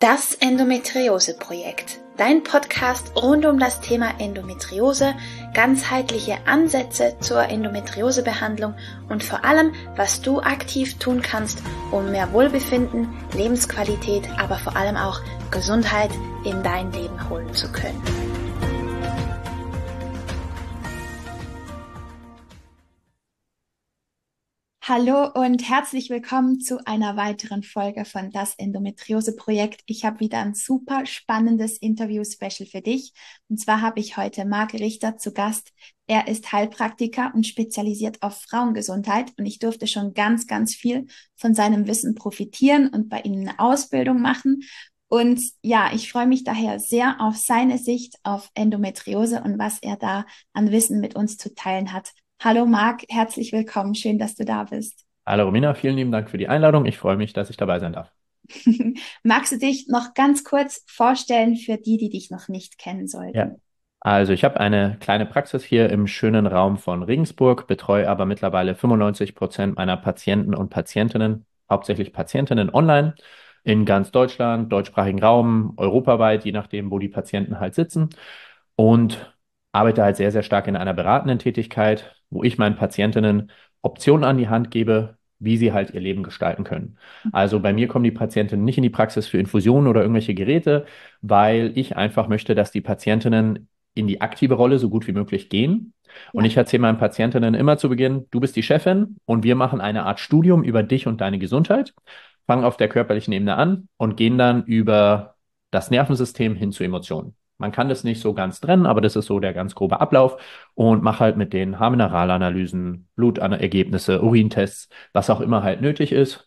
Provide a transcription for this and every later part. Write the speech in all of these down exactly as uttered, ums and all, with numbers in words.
Das Endometriose-Projekt, dein Podcast rund um das Thema Endometriose, ganzheitliche Ansätze zur Endometriosebehandlung und vor allem, was du aktiv tun kannst, um mehr Wohlbefinden, Lebensqualität, aber vor allem auch Gesundheit in dein Leben holen zu können. Hallo und herzlich willkommen zu einer weiteren Folge von Das Endometriose-Projekt. Ich habe wieder ein super spannendes Interview-Special für dich. Und zwar habe ich heute Marc Richter zu Gast. Er ist Heilpraktiker und spezialisiert auf Frauengesundheit. Und ich durfte schon ganz, ganz viel von seinem Wissen profitieren und bei ihm eine Ausbildung machen. Und ja, ich freue mich daher sehr auf seine Sicht auf Endometriose und was er da an Wissen mit uns zu teilen hat. Hallo Marc, herzlich willkommen. Schön, dass du da bist. Hallo Romina, vielen lieben Dank für die Einladung. Ich freue mich, dass ich dabei sein darf. Magst du dich noch ganz kurz vorstellen für die, die dich noch nicht kennen Ja. sollten? Also ich habe eine kleine Praxis hier im schönen Raum von Regensburg, betreue aber mittlerweile fünfundneunzig Prozent meiner Patienten und Patientinnen, hauptsächlich Patientinnen online, in ganz Deutschland, deutschsprachigen Raum, europaweit, je nachdem, wo die Patienten halt sitzen. Und arbeite halt sehr, sehr stark in einer beratenden Tätigkeit, wo ich meinen Patientinnen Optionen an die Hand gebe, wie sie halt ihr Leben gestalten können. Also bei mir kommen die Patientinnen nicht in die Praxis für Infusionen oder irgendwelche Geräte, weil ich einfach möchte, dass die Patientinnen in die aktive Rolle so gut wie möglich gehen. Und Ja. ich erzähle meinen Patientinnen immer zu Beginn, du bist die Chefin und wir machen eine Art Studium über dich und deine Gesundheit, fangen auf der körperlichen Ebene an und gehen dann über das Nervensystem hin zu Emotionen. Man kann das nicht so ganz trennen, aber das ist so der ganz grobe Ablauf und mach halt mit den Haarmineralanalysen, Blutergebnisse, Urintests, was auch immer halt nötig ist.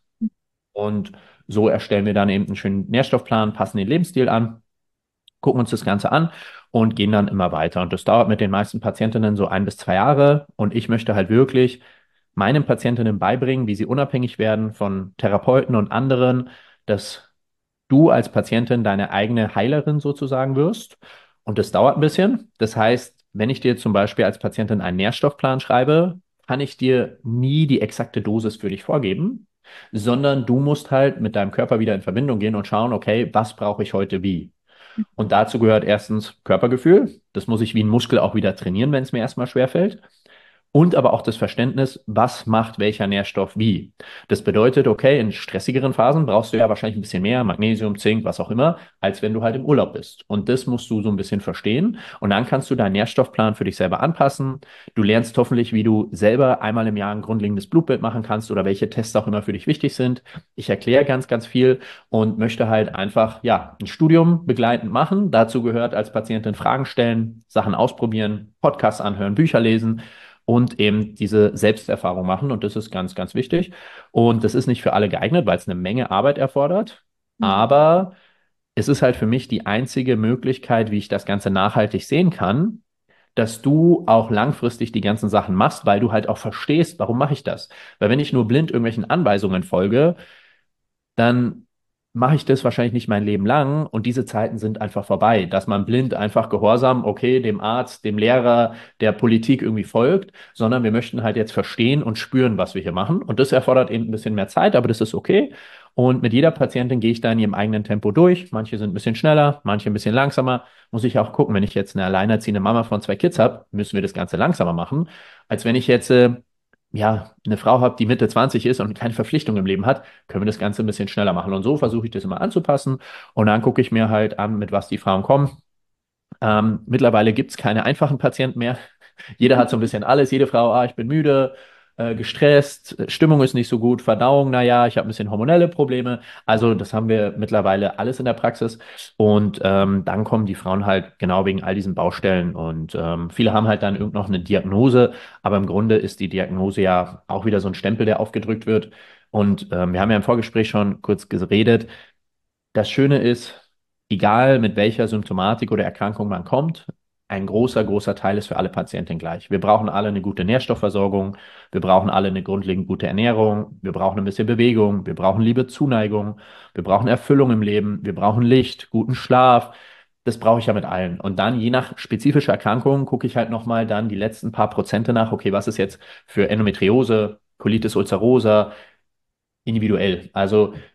Und so erstellen wir dann eben einen schönen Nährstoffplan, passen den Lebensstil an, gucken uns das Ganze an und gehen dann immer weiter. Und das dauert mit den meisten Patientinnen so ein bis zwei Jahre. Und ich möchte halt wirklich meinen Patientinnen beibringen, wie sie unabhängig werden von Therapeuten und anderen, dass du als Patientin deine eigene Heilerin sozusagen wirst. Und das dauert ein bisschen. Das heißt, wenn ich dir zum Beispiel als Patientin einen Nährstoffplan schreibe, kann ich dir nie die exakte Dosis für dich vorgeben, sondern du musst halt mit deinem Körper wieder in Verbindung gehen und schauen, okay, was brauche ich heute wie? Und dazu gehört erstens Körpergefühl. Das muss ich wie ein Muskel auch wieder trainieren, wenn es mir erstmal schwerfällt. Und aber auch das Verständnis, was macht welcher Nährstoff wie. Das bedeutet, okay, in stressigeren Phasen brauchst du ja wahrscheinlich ein bisschen mehr Magnesium, Zink, was auch immer, als wenn du halt im Urlaub bist. Und das musst du so ein bisschen verstehen. Und dann kannst du deinen Nährstoffplan für dich selber anpassen. Du lernst hoffentlich, wie du selber einmal im Jahr ein grundlegendes Blutbild machen kannst oder welche Tests auch immer für dich wichtig sind. Ich erkläre ganz, ganz viel und möchte halt einfach, ja, ein Studium begleitend machen. Dazu gehört als Patientin Fragen stellen, Sachen ausprobieren, Podcasts anhören, Bücher lesen und eben diese Selbsterfahrung machen. Und das ist ganz, ganz wichtig. Und das ist nicht für alle geeignet, weil es eine Menge Arbeit erfordert. Mhm. Aber es ist halt für mich die einzige Möglichkeit, wie ich das Ganze nachhaltig sehen kann, dass du auch langfristig die ganzen Sachen machst, weil du halt auch verstehst, warum mache ich das? Weil wenn ich nur blind irgendwelchen Anweisungen folge, dann mache ich das wahrscheinlich nicht mein Leben lang und diese Zeiten sind einfach vorbei, dass man blind einfach gehorsam, okay, dem Arzt, dem Lehrer, der Politik irgendwie folgt, sondern wir möchten halt jetzt verstehen und spüren, was wir hier machen und das erfordert eben ein bisschen mehr Zeit, aber das ist okay und mit jeder Patientin gehe ich da in ihrem eigenen Tempo durch, manche sind ein bisschen schneller, manche ein bisschen langsamer, muss ich auch gucken, wenn ich jetzt eine alleinerziehende Mama von zwei Kids habe, müssen wir das Ganze langsamer machen, als wenn ich jetzt äh, ja, eine Frau habe, die Mitte zwanzig ist und keine Verpflichtung im Leben hat, können wir das Ganze ein bisschen schneller machen. Und so versuche ich das immer anzupassen. Und dann gucke ich mir halt an, mit was die Frauen kommen. Ähm, mittlerweile gibt es keine einfachen Patienten mehr. Jeder hat so ein bisschen alles. Jede Frau, ah, ich bin müde, äh, gestresst, Stimmung ist nicht so gut, Verdauung, naja, ich habe ein bisschen hormonelle Probleme. Also das haben wir mittlerweile alles in der Praxis. Und ähm, dann kommen die Frauen halt genau wegen all diesen Baustellen. Und ähm, viele haben halt dann irgend noch eine Diagnose. Aber im Grunde ist die Diagnose ja auch wieder so ein Stempel, der aufgedrückt wird. Und ähm, wir haben ja im Vorgespräch schon kurz geredet. Das Schöne ist, egal mit welcher Symptomatik oder Erkrankung man kommt, ein großer, großer Teil ist für alle Patienten gleich. Wir brauchen alle eine gute Nährstoffversorgung, wir brauchen alle eine grundlegend gute Ernährung, wir brauchen ein bisschen Bewegung, wir brauchen Liebe, Zuneigung, wir brauchen Erfüllung im Leben, wir brauchen Licht, guten Schlaf. Das brauche ich ja mit allen. Und dann, je nach spezifischer Erkrankung, gucke ich halt nochmal dann die letzten paar Prozente nach, okay, was ist jetzt für Endometriose, Colitis ulcerosa, individuell. Also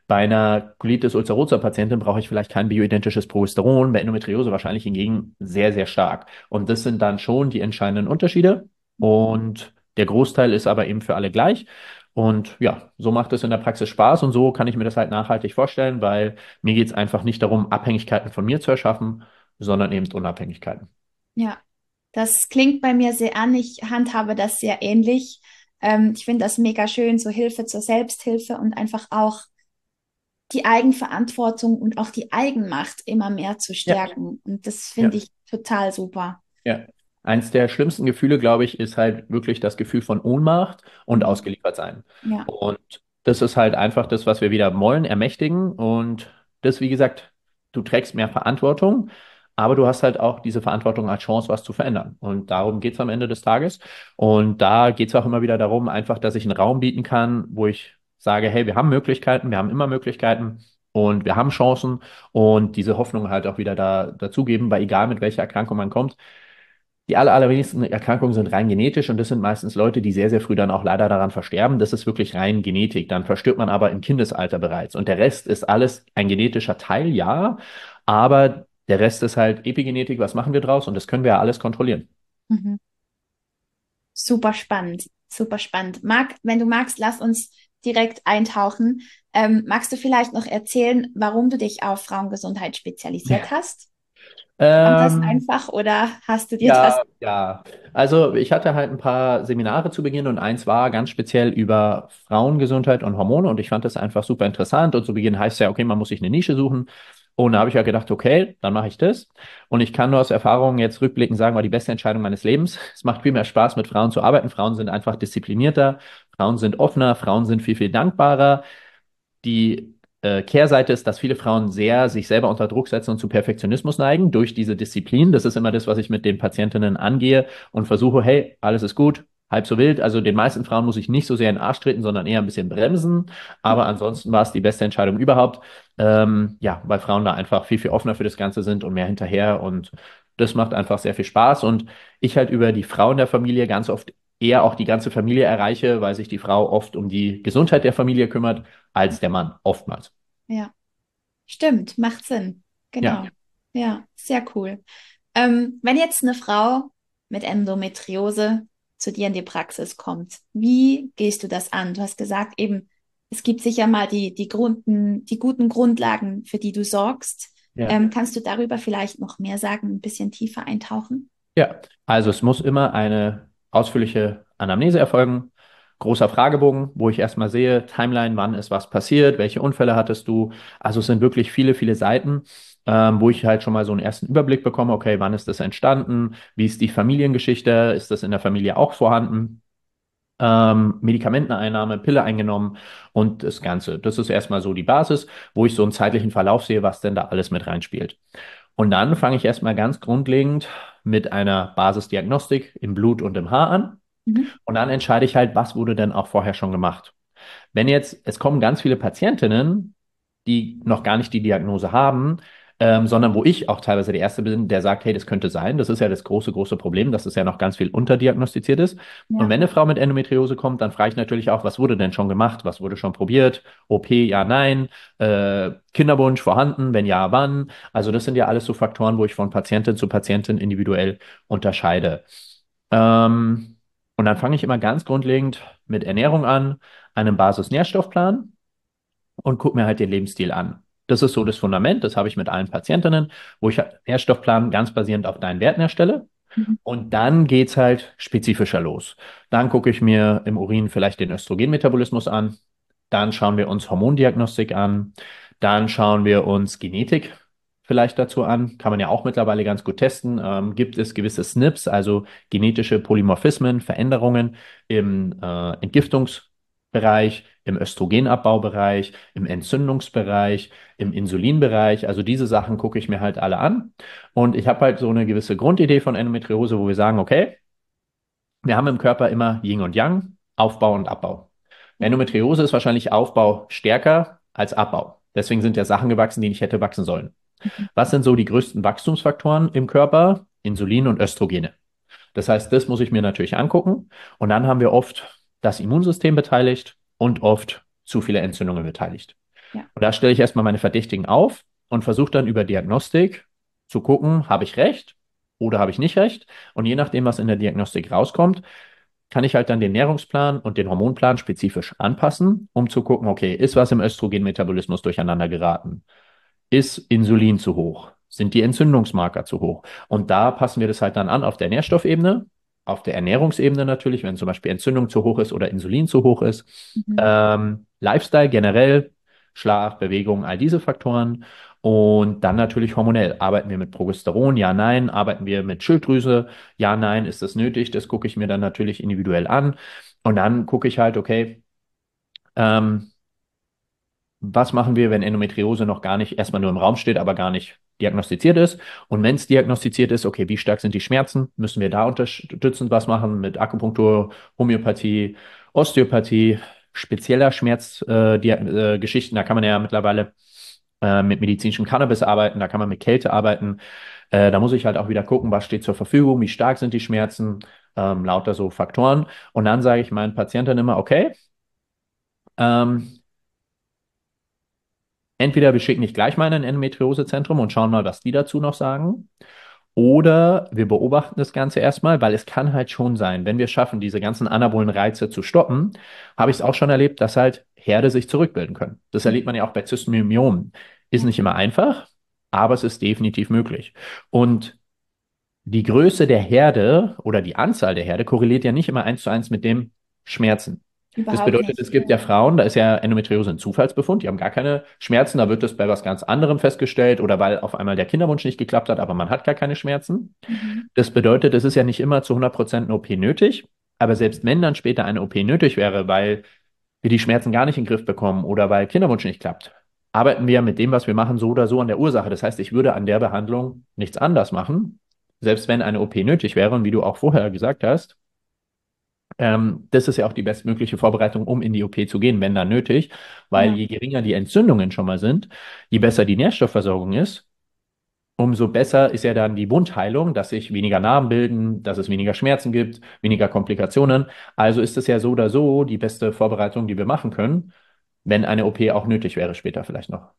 Bei einer Colitis ulcerosa-Patientin brauche ich vielleicht kein bioidentisches Progesteron, bei Endometriose wahrscheinlich hingegen sehr, sehr stark. Und das sind dann schon die entscheidenden Unterschiede. Und der Großteil ist aber eben für alle gleich. Und ja, so macht es in der Praxis Spaß und so kann ich mir das halt nachhaltig vorstellen, weil mir geht es einfach nicht darum, Abhängigkeiten von mir zu erschaffen, sondern eben Unabhängigkeiten. Ja, das klingt bei mir sehr an. Ich handhabe das sehr ähnlich. Ähm, ich finde das mega schön, so Hilfe zur Selbsthilfe und einfach auch die Eigenverantwortung und auch die Eigenmacht immer mehr zu Ja, stärken. Und das ja. finde ich total super. Ja. Eins der schlimmsten Gefühle, glaube ich, ist halt wirklich das Gefühl von Ohnmacht und Mhm. ausgeliefert sein. Ja. Und das ist halt einfach das, was wir wieder wollen, ermächtigen. Und das, wie gesagt, du trägst mehr Verantwortung, aber du hast halt auch diese Verantwortung als Chance, was zu verändern. Und darum geht es am Ende des Tages. Und da geht es auch immer wieder darum, einfach, dass ich einen Raum bieten kann, wo ich sage, hey, wir haben Möglichkeiten, wir haben immer Möglichkeiten. Und wir haben Chancen und diese Hoffnung halt auch wieder da dazugeben, weil egal mit welcher Erkrankung man kommt, die aller, allerwenigsten Erkrankungen sind rein genetisch und das sind meistens Leute, die sehr, sehr früh dann auch leider daran versterben. Das ist wirklich rein Genetik. Dann verstirbt man aber im Kindesalter bereits. Und der Rest ist alles ein genetischer Teil, ja, aber der Rest ist halt Epigenetik. Was machen wir draus? Und das können wir ja alles kontrollieren. Mhm. Super spannend, super spannend. Marc, wenn du magst, lass uns direkt eintauchen. Ähm, magst du vielleicht noch erzählen, warum du dich auf Frauengesundheit spezialisiert hast? Kam das Ähm, einfach oder hast du dir das? Ja, ja. Also ich hatte halt ein paar Seminare zu Beginn und eins war ganz speziell über Frauengesundheit und Hormone und ich fand das einfach super interessant und zu Beginn heißt es ja, okay, man muss sich eine Nische suchen und da habe ich ja gedacht, okay, dann mache ich das und ich kann nur aus Erfahrung jetzt rückblickend sagen, war die beste Entscheidung meines Lebens. Es macht viel mehr Spaß, mit Frauen zu arbeiten. Frauen sind einfach disziplinierter, Frauen sind offener, Frauen sind viel, viel dankbarer. Die äh, Kehrseite ist, dass viele Frauen sehr sich selber unter Druck setzen und zu Perfektionismus neigen durch diese Disziplin. Das ist immer das, was ich mit den Patientinnen angehe und versuche, hey, alles ist gut, halb so wild. Also den meisten Frauen muss ich nicht so sehr in den Arsch treten, sondern eher ein bisschen bremsen. Aber ansonsten war es die beste Entscheidung überhaupt. Ähm, ja, weil Frauen da einfach viel, viel offener für das Ganze sind und mehr hinterher. Und das macht einfach sehr viel Spaß. Und ich halt über die Frauen der Familie ganz oft eher auch die ganze Familie erreiche, weil sich die Frau oft um die Gesundheit der Familie kümmert als der Mann, oftmals. Ja, stimmt, macht Sinn. Ja. Genau. Ja, sehr cool. Ähm, wenn jetzt eine Frau mit Endometriose zu dir in die Praxis kommt, wie gehst du das an? Du hast gesagt, eben, es gibt sicher mal die, die Grunden, die guten Grundlagen, für die du sorgst. Ja. Ähm, kannst du darüber vielleicht noch mehr sagen, ein bisschen tiefer eintauchen? Ja, also es muss immer eine ausführliche Anamnese erfolgen, großer Fragebogen, wo ich erstmal sehe, Timeline, wann ist was passiert, welche Unfälle hattest du. Also es sind wirklich viele, viele Seiten, ähm, wo ich halt schon mal so einen ersten Überblick bekomme, okay, wann ist das entstanden, wie ist die Familiengeschichte, ist das in der Familie auch vorhanden. Ähm, Medikamenteneinnahme, Pille eingenommen und das Ganze. Das ist erstmal so die Basis, wo ich so einen zeitlichen Verlauf sehe, was denn da alles mit reinspielt. Und dann fange ich erstmal ganz grundlegend mit einer Basisdiagnostik im Blut und im Haar an. Mhm. Und dann entscheide ich halt, was wurde denn auch vorher schon gemacht. Wenn jetzt, es kommen ganz viele Patientinnen, die noch gar nicht die Diagnose haben, ähm, sondern wo ich auch teilweise der Erste bin, der sagt, hey, das könnte sein. Das ist ja das große, große Problem, dass es ja noch ganz viel unterdiagnostiziert ist. Und Ja. wenn eine Frau mit Endometriose kommt, dann frage ich natürlich auch, was wurde denn schon gemacht? Was wurde schon probiert? O P, ja, nein. Äh, Kinderwunsch vorhanden? Wenn ja, wann? Also das sind ja alles so Faktoren, wo ich von Patientin zu Patientin individuell unterscheide. Ähm, und dann fange ich immer ganz grundlegend mit Ernährung an, einem Basisnährstoffplan und gucke mir halt den Lebensstil an. Das ist so das Fundament, das habe ich mit allen Patientinnen, wo ich halt einen Nährstoffplan ganz basierend auf deinen Werten erstelle. Mhm. Und dann geht's halt spezifischer los. Dann gucke ich mir im Urin vielleicht den Östrogenmetabolismus an. Dann schauen wir uns Hormondiagnostik an. Dann schauen wir uns Genetik vielleicht dazu an. Kann man ja auch mittlerweile ganz gut testen. Ähm, gibt es gewisse S N Ps, also genetische Polymorphismen, Veränderungen im äh, Entgiftungsbereich, im Östrogenabbaubereich, im Entzündungsbereich, im Insulinbereich. Also diese Sachen gucke ich mir halt alle an. Und ich habe halt so eine gewisse Grundidee von Endometriose, wo wir sagen, okay, wir haben im Körper immer Yin und Yang, Aufbau und Abbau. Endometriose ist wahrscheinlich Aufbau stärker als Abbau. Deswegen sind ja Sachen gewachsen, die nicht hätte wachsen sollen. Was sind so die größten Wachstumsfaktoren im Körper? Insulin und Östrogene. Das heißt, das muss ich mir natürlich angucken. Und dann haben wir oft das Immunsystem beteiligt und oft zu viele Entzündungen beteiligt. Ja. Und da stelle ich erstmal meine Verdächtigen auf und versuche dann über Diagnostik zu gucken, habe ich recht oder habe ich nicht recht. Und je nachdem, was in der Diagnostik rauskommt, kann ich halt dann den Ernährungsplan und den Hormonplan spezifisch anpassen, um zu gucken, okay, ist was im Östrogenmetabolismus durcheinander geraten? Ist Insulin zu hoch? Sind die Entzündungsmarker zu hoch? Und da passen wir das halt dann an auf der Nährstoffebene, auf der Ernährungsebene natürlich, wenn zum Beispiel Entzündung zu hoch ist oder Insulin zu hoch ist. Mhm. Ähm, Lifestyle generell, Schlaf, Bewegung, all diese Faktoren. Und dann natürlich hormonell. Arbeiten wir mit Progesteron? Ja, nein. Arbeiten wir mit Schilddrüse? Ja, nein. Ist das nötig? Das gucke ich mir dann natürlich individuell an. Und dann gucke ich halt, okay, ähm, was machen wir, wenn Endometriose noch gar nicht, erstmal nur im Raum steht, aber gar nicht diagnostiziert ist? Und wenn es diagnostiziert ist, okay, wie stark sind die Schmerzen? Müssen wir da unterstützend was machen mit Akupunktur, Homöopathie, Osteopathie, spezieller Schmerzgeschichten? Äh, Dia- äh, Geschichten. Da kann man ja mittlerweile äh, mit medizinischem Cannabis arbeiten, da kann man mit Kälte arbeiten. Äh, da muss ich halt auch wieder gucken, was steht zur Verfügung, wie stark sind die Schmerzen, ähm, lauter so Faktoren. Und dann sage ich meinen Patienten immer, okay, ähm, entweder wir schicken dich gleich mal in ein Endometriosezentrum und schauen mal, was die dazu noch sagen. Oder wir beobachten das Ganze erstmal, weil es kann halt schon sein, wenn wir schaffen, diese ganzen anabolen Reize zu stoppen, habe ich es auch schon erlebt, dass halt Herde sich zurückbilden können. Das erlebt man ja auch bei Zystomyomen. Ist Ja. nicht immer einfach, aber es ist definitiv möglich. Und die Größe der Herde oder die Anzahl der Herde korreliert ja nicht immer eins zu eins mit dem Schmerzen. Das Überhaupt bedeutet, nicht. es gibt ja Frauen, da ist ja Endometriose ein Zufallsbefund, die haben gar keine Schmerzen, da wird das bei was ganz anderem festgestellt oder weil auf einmal der Kinderwunsch nicht geklappt hat, aber man hat gar keine Schmerzen. Mhm. Das bedeutet, es ist ja nicht immer zu hundert Prozent eine O P nötig, aber selbst wenn dann später eine O P nötig wäre, weil wir die Schmerzen gar nicht in den Griff bekommen oder weil Kinderwunsch nicht klappt, arbeiten wir mit dem, was wir machen, so oder so an der Ursache. Das heißt, ich würde an der Behandlung nichts anders machen, selbst wenn eine O P nötig wäre. Und wie du auch vorher gesagt hast, ähm, das ist ja auch die bestmögliche Vorbereitung, um in die O P zu gehen, wenn dann nötig, weil Ja, je geringer die Entzündungen schon mal sind, je besser die Nährstoffversorgung ist, umso besser ist ja dann die Wundheilung, dass sich weniger Narben bilden, dass es weniger Schmerzen gibt, weniger Komplikationen. Also ist es ja so oder so die beste Vorbereitung, die wir machen können, wenn eine O P auch nötig wäre, später vielleicht noch.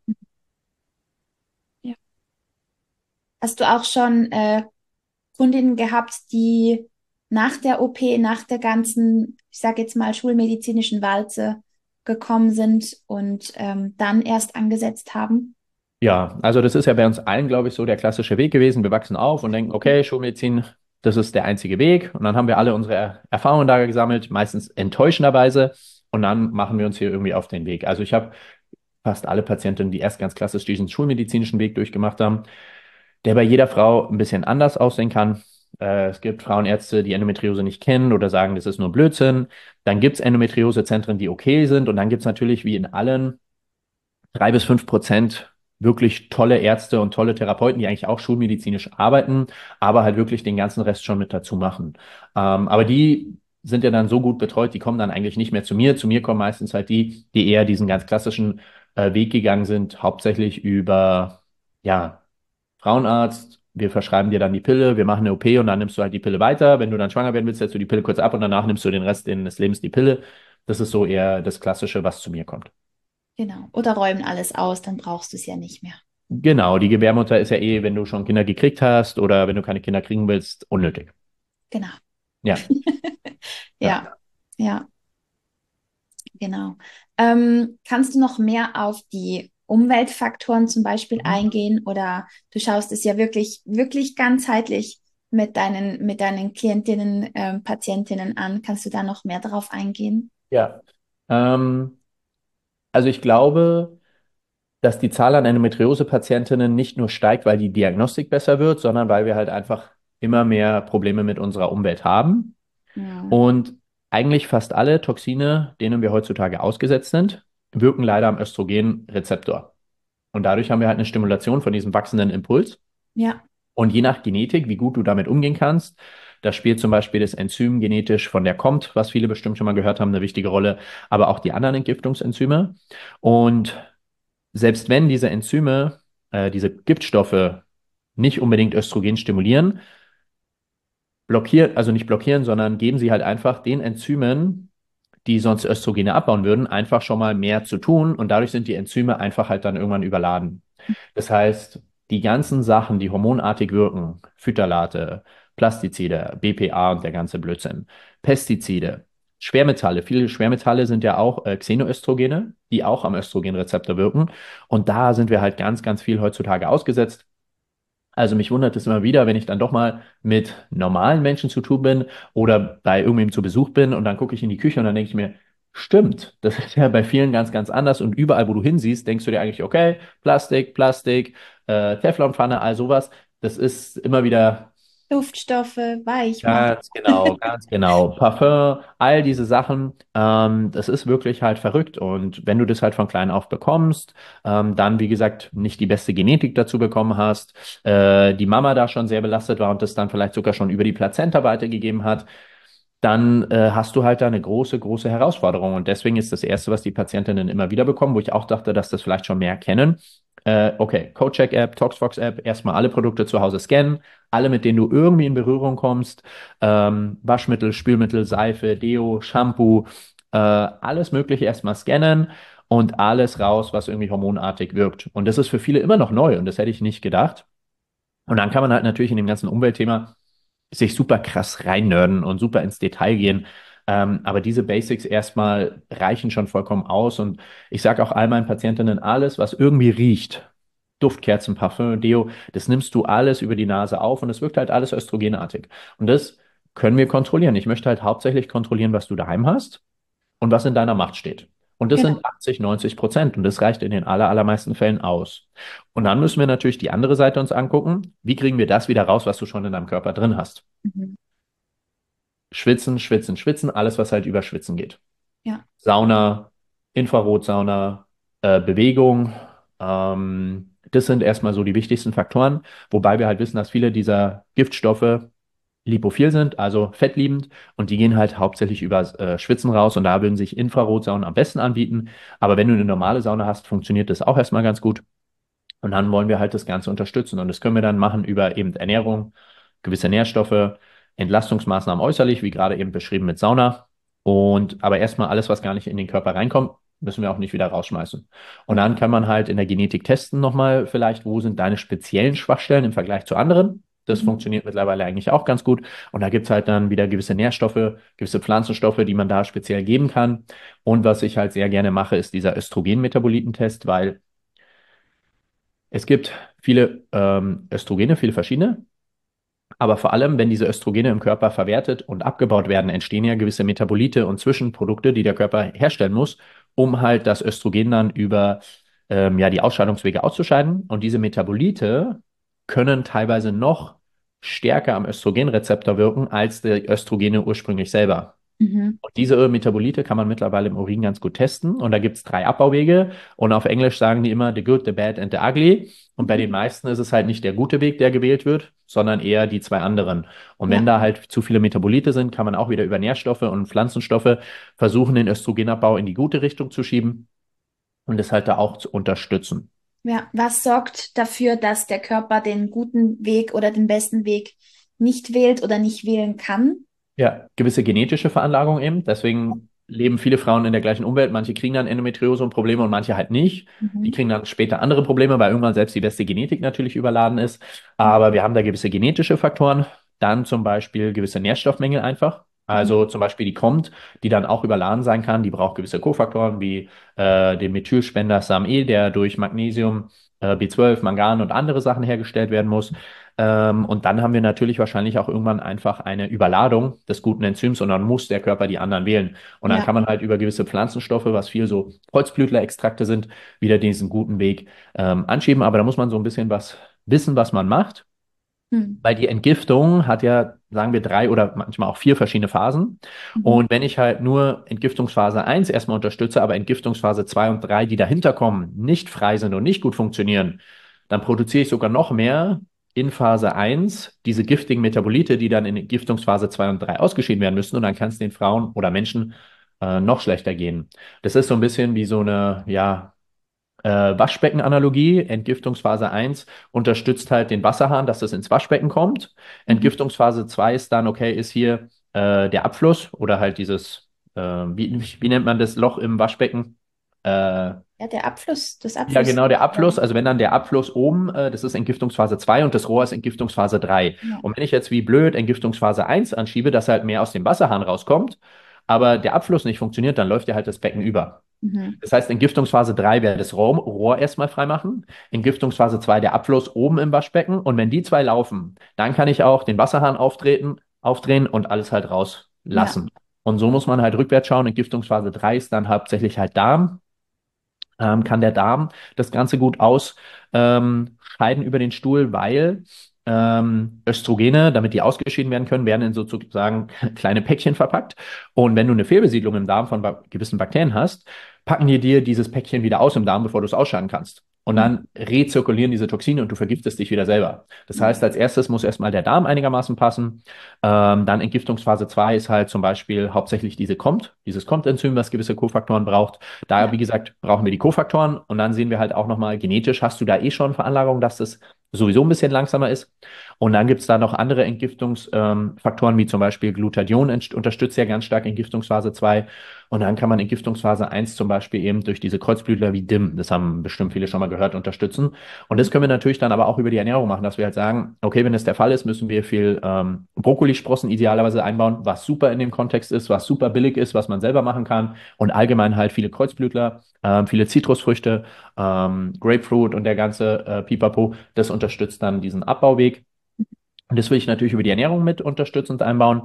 ja. Hast du auch schon äh, Kundinnen gehabt, die nach der O P, nach der ganzen, ich sage jetzt mal, schulmedizinischen Walze gekommen sind und ähm, dann erst angesetzt haben? Ja, also das ist ja bei uns allen, glaube ich, so der klassische Weg gewesen. Wir wachsen auf und denken, okay, Schulmedizin, das ist der einzige Weg. Und dann haben wir alle unsere Er- Erfahrungen da gesammelt, meistens enttäuschenderweise. Und dann machen wir uns hier irgendwie auf den Weg. Also ich habe fast alle Patientinnen, die erst ganz klassisch diesen schulmedizinischen Weg durchgemacht haben, der bei jeder Frau ein bisschen anders aussehen kann. Äh, es gibt Frauenärzte, die Endometriose nicht kennen oder sagen, das ist nur Blödsinn. Dann gibt es Endometriosezentren, die okay sind. Und dann gibt es natürlich, wie in allen, drei bis fünf Prozent wirklich tolle Ärzte und tolle Therapeuten, die eigentlich auch schulmedizinisch arbeiten, aber halt wirklich den ganzen Rest schon mit dazu machen. Ähm, aber die sind ja dann so gut betreut, die kommen dann eigentlich nicht mehr zu mir. Zu mir kommen meistens halt die, die eher diesen ganz klassischen äh, Weg gegangen sind, hauptsächlich über, ja, Frauenarzt. Wir verschreiben dir dann die Pille, wir machen eine O P und dann nimmst du halt die Pille weiter. Wenn du dann schwanger werden willst, setzt du die Pille kurz ab und danach nimmst du den Rest deines Lebens die Pille. Das ist so eher das Klassische, was zu mir kommt. Genau. Oder räumen alles aus, dann brauchst du es ja nicht mehr. Genau, die Gebärmutter ist ja eh, wenn du schon Kinder gekriegt hast oder wenn du keine Kinder kriegen willst, unnötig. Genau. Ja. Ja, Ja. ja, genau. Ähm, kannst du noch mehr auf die Umweltfaktoren zum Beispiel Mhm. eingehen oder du schaust es ja wirklich, wirklich ganzheitlich mit deinen, mit deinen Klientinnen, ähm, Patientinnen an. Kannst du da noch mehr drauf eingehen? Ja. Ähm, also ich glaube, dass die Zahl an Endometriose-Patientinnen nicht nur steigt, weil die Diagnostik besser wird, sondern weil wir halt einfach immer mehr Probleme mit unserer Umwelt haben. Ja. Und eigentlich fast alle Toxine, denen wir heutzutage ausgesetzt sind, wirken leider am Östrogenrezeptor. Und dadurch haben wir halt eine Stimulation von diesem wachsenden Impuls. Ja, Und je nach Genetik, wie gut du damit umgehen kannst, da spielt zum Beispiel das Enzym genetisch von der C O M T, was viele bestimmt schon mal gehört haben, eine wichtige Rolle, aber auch die anderen Entgiftungsenzyme. Und selbst wenn diese Enzyme, äh, diese Giftstoffe nicht unbedingt Östrogen stimulieren, blockieren, also nicht blockieren, sondern geben sie halt einfach den Enzymen die sonst Östrogene abbauen würden, einfach schon mal mehr zu tun und dadurch sind die Enzyme einfach halt dann irgendwann überladen. Das heißt, die ganzen Sachen, die hormonartig wirken, Phthalate, Plastizide, B P A und der ganze Blödsinn, Pestizide, Schwermetalle, viele Schwermetalle sind ja auch äh, Xenoöstrogene, die auch am Östrogenrezeptor wirken und da sind wir halt ganz, ganz viel heutzutage ausgesetzt. Also mich wundert es immer wieder, wenn ich dann doch mal mit normalen Menschen zu tun bin oder bei irgendwem zu Besuch bin und dann gucke ich in die Küche und dann denke ich mir, stimmt, das ist ja bei vielen ganz, ganz anders und überall, wo du hinsiehst, denkst du dir eigentlich, okay, Plastik, Plastik, äh, Teflonpfanne, all sowas. Das ist immer wieder. Duftstoffe, Weichmacher. Ganz genau, ganz genau. Parfum, all diese Sachen, ähm, das ist wirklich halt verrückt. Und wenn du das halt von klein auf bekommst, ähm, dann, wie gesagt, nicht die beste Genetik dazu bekommen hast, äh, die Mama da schon sehr belastet war und das dann vielleicht sogar schon über die Plazenta weitergegeben hat, dann äh, hast du halt da eine große, große Herausforderung. Und deswegen ist das Erste, was die Patientinnen immer wieder bekommen, wo ich auch dachte, dass das vielleicht schon mehr kennen. Äh, okay, CodeCheck-App, ToxFox-App, erstmal alle Produkte zu Hause scannen, alle, mit denen du irgendwie in Berührung kommst, ähm, Waschmittel, Spülmittel, Seife, Deo, Shampoo, äh, alles Mögliche erstmal scannen und alles raus, was irgendwie hormonartig wirkt. Und das ist für viele immer noch neu und das hätte ich nicht gedacht. Und dann kann man halt natürlich in dem ganzen Umweltthema sich super krass reinnörden und super ins Detail gehen. Ähm, aber diese Basics erstmal reichen schon vollkommen aus. Und ich sage auch all meinen Patientinnen, alles, was irgendwie riecht, Duftkerzen, Parfüm, Deo, das nimmst du alles über die Nase auf und es wirkt halt alles östrogenartig. Und das können wir kontrollieren. Ich möchte halt hauptsächlich kontrollieren, was du daheim hast und was in deiner Macht steht. Und das Genau. sind achtzig, neunzig Prozent und das reicht in den aller, allermeisten Fällen aus. Und dann müssen wir natürlich die andere Seite uns angucken. Wie kriegen wir das wieder raus, was du schon in deinem Körper drin hast? Mhm. Schwitzen, schwitzen, schwitzen, alles, was halt über Schwitzen geht. Ja. Sauna, Infrarotsauna, äh, Bewegung, ähm, das sind erstmal so die wichtigsten Faktoren, wobei wir halt wissen, dass viele dieser Giftstoffe lipophil sind, also fettliebend, und die gehen halt hauptsächlich über äh, Schwitzen raus und da würden sich Infrarotsaunen am besten anbieten. Aber wenn du eine normale Sauna hast, funktioniert das auch erstmal ganz gut. Und dann wollen wir halt das Ganze unterstützen. Und das können wir dann machen über eben Ernährung, gewisse Nährstoffe, Entlastungsmaßnahmen äußerlich, wie gerade eben beschrieben mit Sauna. Und aber erstmal alles, was gar nicht in den Körper reinkommt, müssen wir auch nicht wieder rausschmeißen. Und dann kann man halt in der Genetik testen nochmal vielleicht, wo sind deine speziellen Schwachstellen im Vergleich zu anderen. Das Mhm. funktioniert mittlerweile eigentlich auch ganz gut. Und da gibt es halt dann wieder gewisse Nährstoffe, gewisse Pflanzenstoffe, die man da speziell geben kann. Und was ich halt sehr gerne mache, ist dieser Östrogen-Metabolitentest, weil es gibt viele ähm, Östrogene, viele verschiedene, aber vor allem, wenn diese Östrogene im Körper verwertet und abgebaut werden, entstehen ja gewisse Metabolite und Zwischenprodukte, die der Körper herstellen muss, um halt das Östrogen dann über ähm, ja, die Ausscheidungswege auszuscheiden. Und diese Metabolite können teilweise noch stärker am Östrogenrezeptor wirken als die Östrogene ursprünglich selber. Mhm. Und diese Metabolite kann man mittlerweile im Urin ganz gut testen. Und da gibt es drei Abbauwege. Und auf Englisch sagen die immer the good, the bad and the ugly. Und bei den meisten ist es halt nicht der gute Weg, der gewählt wird, sondern eher die zwei anderen. Und wenn Ja. da halt zu viele Metabolite sind, kann man auch wieder über Nährstoffe und Pflanzenstoffe versuchen, den Östrogenabbau in die gute Richtung zu schieben und das halt da auch zu unterstützen. Ja. Was sorgt dafür, dass der Körper den guten Weg oder den besten Weg nicht wählt oder nicht wählen kann? Ja, gewisse genetische Veranlagung eben. Deswegen leben viele Frauen in der gleichen Umwelt. Manche kriegen dann Endometriose und Probleme und manche halt nicht. Die Mhm. kriegen dann später andere Probleme, weil irgendwann selbst die beste Genetik natürlich überladen ist. Aber wir haben da gewisse genetische Faktoren. Dann zum Beispiel gewisse Nährstoffmängel einfach. Mhm. Also zum Beispiel die kommt, die dann auch überladen sein kann. Die braucht gewisse Kofaktoren wie äh, den Methylspender SAMe, der durch Magnesium, äh, B zwölf, Mangan und andere Sachen hergestellt werden muss. Ähm, und dann haben wir natürlich wahrscheinlich auch irgendwann einfach eine Überladung des guten Enzyms und dann muss der Körper die anderen wählen. Und dann Ja. kann man halt über gewisse Pflanzenstoffe, was viel so Holzblütlerextrakte sind, wieder diesen guten Weg ähm, anschieben. Aber da muss man so ein bisschen was wissen, was man macht. Mhm. Weil die Entgiftung hat ja, sagen wir, drei oder manchmal auch vier verschiedene Phasen. Mhm. Und wenn ich halt nur Entgiftungsphase eins erstmal unterstütze, aber Entgiftungsphase zwei und drei, die dahinter kommen, nicht frei sind und nicht gut funktionieren, dann produziere ich sogar noch mehr in Phase eins diese giftigen Metabolite, die dann in Entgiftungsphase zwei und drei ausgeschieden werden müssen. Und dann kann es den Frauen oder Menschen äh, noch schlechter gehen. Das ist so ein bisschen wie so eine, ja, äh, Waschbeckenanalogie. Entgiftungsphase eins unterstützt halt den Wasserhahn, dass das ins Waschbecken kommt. Mhm. Entgiftungsphase zwei ist dann, okay, ist hier äh, der Abfluss oder halt dieses, äh, äh, wie, wie nennt man das Loch im Waschbecken? Äh, Ja, der Abfluss, das ja, Abfluss. genau, der Ja. Abfluss. Also wenn dann der Abfluss oben, äh, das ist Entgiftungsphase zwei und das Rohr ist Entgiftungsphase drei. Ja. Und wenn ich jetzt wie blöd Entgiftungsphase eins anschiebe, dass halt mehr aus dem Wasserhahn rauskommt, aber der Abfluss nicht funktioniert, dann läuft ja halt das Becken über. Mhm. Das heißt, Entgiftungsphase drei wäre das Rohr, Rohr erstmal freimachen. Entgiftungsphase zwei der Abfluss oben im Waschbecken. Und wenn die zwei laufen, dann kann ich auch den Wasserhahn auftreten, aufdrehen und alles halt Ja. rauslassen. Und so muss man halt rückwärts schauen. Entgiftungsphase drei ist dann hauptsächlich halt Darm. Ähm, kann der Darm das Ganze gut ausscheiden ähm, über den Stuhl, weil ähm, Östrogene, damit die ausgeschieden werden können, werden in sozusagen kleine Päckchen verpackt. Und wenn du eine Fehlbesiedlung im Darm von ba gewissen Bakterien hast, packen die dir dieses Päckchen wieder aus im Darm, bevor du es ausscheiden kannst. Und Mhm. dann rezirkulieren diese Toxine und du vergiftest dich wieder selber. Das heißt, als erstes muss erstmal der Darm einigermaßen passen. Ähm, dann Entgiftungsphase zwei ist halt zum Beispiel hauptsächlich diese C O M T, dieses C O M T-Enzym, was gewisse Kofaktoren braucht. Da, Ja. wie gesagt, brauchen wir die Kofaktoren und dann sehen wir halt auch nochmal genetisch, hast du da eh schon Veranlagung, dass das sowieso ein bisschen langsamer ist. Und dann gibt es da noch andere Entgiftungsfaktoren, ähm, wie zum Beispiel Glutathion unterstützt ja ganz stark Entgiftungsphase zwei. Und dann kann man Entgiftungsphase eins zum Beispiel eben durch diese Kreuzblütler wie D I M, das haben bestimmt viele schon mal gehört, unterstützen. Und das können wir natürlich dann aber auch über die Ernährung machen, dass wir halt sagen, okay, wenn das der Fall ist, müssen wir viel ähm, Brokkolisprossen idealerweise einbauen, was super in dem Kontext ist, was super billig ist, was man selber machen kann und allgemein halt viele Kreuzblütler, ähm, viele Zitrusfrüchte, ähm, Grapefruit und der ganze äh, Pipapo, das unterstützt dann diesen Abbauweg. Und das will ich natürlich über die Ernährung mit unterstützend einbauen.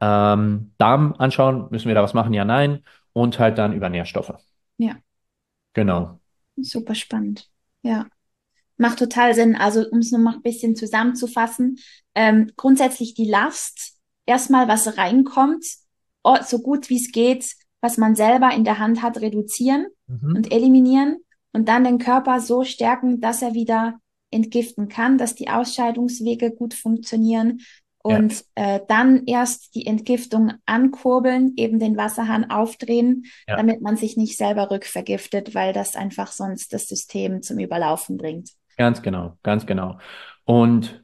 Ähm, Darm anschauen, müssen wir da was machen? Ja, nein. Und halt dann über Nährstoffe. Ja. Genau. Super spannend. Ja. Macht total Sinn. Also, um es nochmal ein bisschen zusammenzufassen, ähm, grundsätzlich die Last, erstmal was reinkommt, oh, so gut wie es geht, was man selber in der Hand hat, reduzieren und Mhm. eliminieren und dann den Körper so stärken, dass er wieder entgiften kann, dass die Ausscheidungswege gut funktionieren Ja, und äh, dann erst die Entgiftung ankurbeln, eben den Wasserhahn aufdrehen, ja, damit man sich nicht selber rückvergiftet, weil das einfach sonst das System zum Überlaufen bringt. ganz genau, ganz genau. Und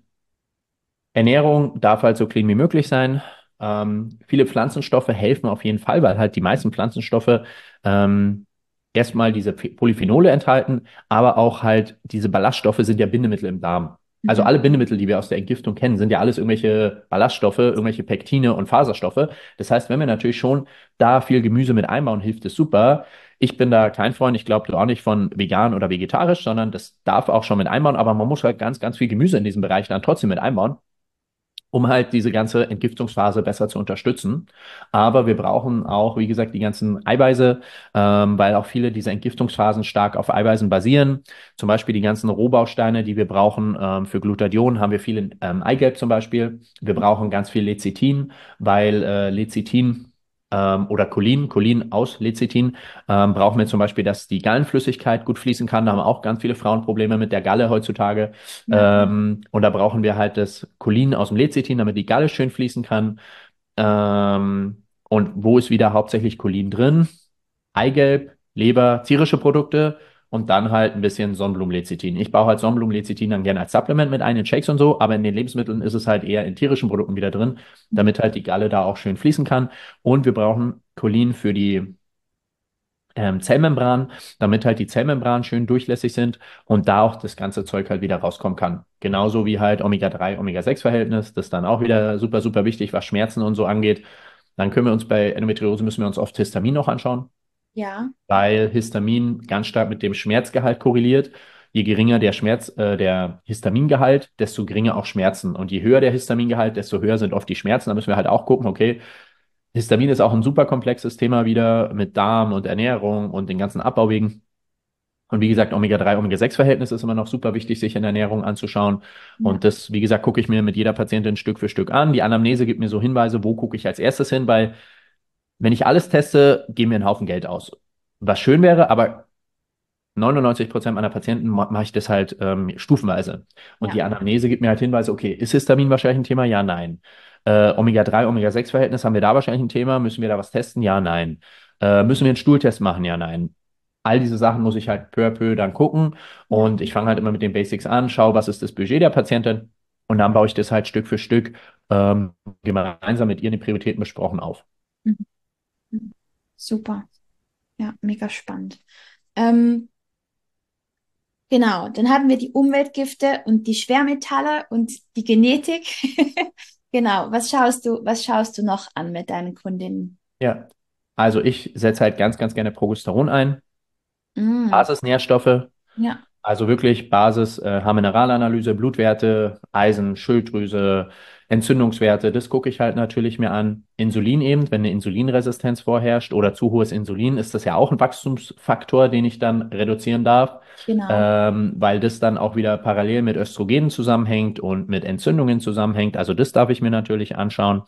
Ernährung darf halt so clean wie möglich sein. Ähm, viele Pflanzenstoffe helfen auf jeden Fall, weil halt die meisten Pflanzenstoffe ähm, erstmal diese P- Polyphenole enthalten, aber auch halt diese Ballaststoffe sind ja Bindemittel im Darm. Also Mhm. alle Bindemittel, die wir aus der Entgiftung kennen, sind ja alles irgendwelche Ballaststoffe, irgendwelche Pektine und Faserstoffe. Das heißt, wenn wir natürlich schon da viel Gemüse mit einbauen, hilft es super. Ich bin da kein Freund, ich glaube, du auch nicht von vegan oder vegetarisch, sondern das darf auch schon mit einbauen, aber man muss halt ganz, ganz viel Gemüse in diesem Bereich dann trotzdem mit einbauen, um halt diese ganze Entgiftungsphase besser zu unterstützen. Aber wir brauchen auch, wie gesagt, die ganzen Eiweiße, ähm, weil auch viele dieser Entgiftungsphasen stark auf Eiweißen basieren. Zum Beispiel die ganzen Rohbausteine, die wir brauchen ähm, für Glutathion, haben wir viel in ähm, Eigelb zum Beispiel. Wir brauchen ganz viel Lecithin, weil äh, Lecithin ähm, oder Cholin, Cholin aus Lecithin, ähm, brauchen wir zum Beispiel, dass die Gallenflüssigkeit gut fließen kann. Da haben auch ganz viele Frauen Probleme mit der Galle heutzutage. Ja. Ähm, und da brauchen wir halt das Cholin aus dem Lecithin, damit die Galle schön fließen kann. Ähm, und wo ist wieder hauptsächlich Cholin drin? Eigelb, Leber, tierische Produkte und dann halt ein bisschen Sonnenblumenlecithin. Ich baue halt Sonnenblumenlecithin dann gerne als Supplement mit ein in Shakes und so, aber in den Lebensmitteln ist es halt eher in tierischen Produkten wieder drin, damit halt die Galle da auch schön fließen kann. Und wir brauchen Cholin für die ähm, Zellmembran, damit halt die Zellmembranen schön durchlässig sind und da auch das ganze Zeug halt wieder rauskommen kann. Genauso wie halt Omega drei, Omega sechs Verhältnis, das ist dann auch wieder super, super wichtig, was Schmerzen und so angeht. Dann können wir uns bei Endometriose müssen wir uns oft Histamin noch anschauen, Ja. weil Histamin ganz stark mit dem Schmerzgehalt korreliert. Je geringer der Schmerz, äh, der Histamingehalt, desto geringer auch Schmerzen. Und je höher der Histamingehalt, desto höher sind oft die Schmerzen. Da müssen wir halt auch gucken, okay, Histamin ist auch ein super komplexes Thema wieder mit Darm und Ernährung und den ganzen Abbauwegen. Und wie gesagt, Omega drei, Omega sechs Verhältnis ist immer noch super wichtig, sich in der Ernährung anzuschauen. Ja. Und das, wie gesagt, gucke ich mir mit jeder Patientin Stück für Stück an. Die Anamnese gibt mir so Hinweise, wo gucke ich als erstes hin, weil wenn ich alles teste, geben wir einen Haufen Geld aus. Was schön wäre, aber neunundneunzig Prozent meiner Patienten ma- mache ich das halt ähm, stufenweise. Und Ja. die Anamnese gibt mir halt Hinweise, okay, ist Histamin wahrscheinlich ein Thema? Ja, nein. Äh, Omega drei, Omega sechs Verhältnis, haben wir da wahrscheinlich ein Thema? Müssen wir da was testen? Ja, nein. Äh, müssen wir einen Stuhltest machen? Ja, nein. All diese Sachen muss ich halt peu à peu dann gucken. Ja. Und ich fange halt immer mit den Basics an, schaue, was ist das Budget der Patientin. Und dann baue ich das halt Stück für Stück ähm, gemeinsam mit ihr die Prioritäten besprochen auf. Mhm. Super. Ja, mega spannend. Ähm, genau, dann haben wir die Umweltgifte und die Schwermetalle und die Genetik. Genau, was schaust du, was schaust du noch an mit deinen Kundinnen? Ja. Also ich setze halt ganz, ganz gerne Progesteron ein, Mm, Basisnährstoffe, ja, also wirklich Basis, äh, Haarmineralanalyse, Blutwerte, Eisen, Schilddrüse, Entzündungswerte, das gucke ich halt natürlich mir an. Insulin eben, wenn eine Insulinresistenz vorherrscht oder zu hohes Insulin, ist das ja auch ein Wachstumsfaktor, den ich dann reduzieren darf, genau. ähm, weil das dann auch wieder parallel mit Östrogenen zusammenhängt und mit Entzündungen zusammenhängt. Also das darf ich mir natürlich anschauen.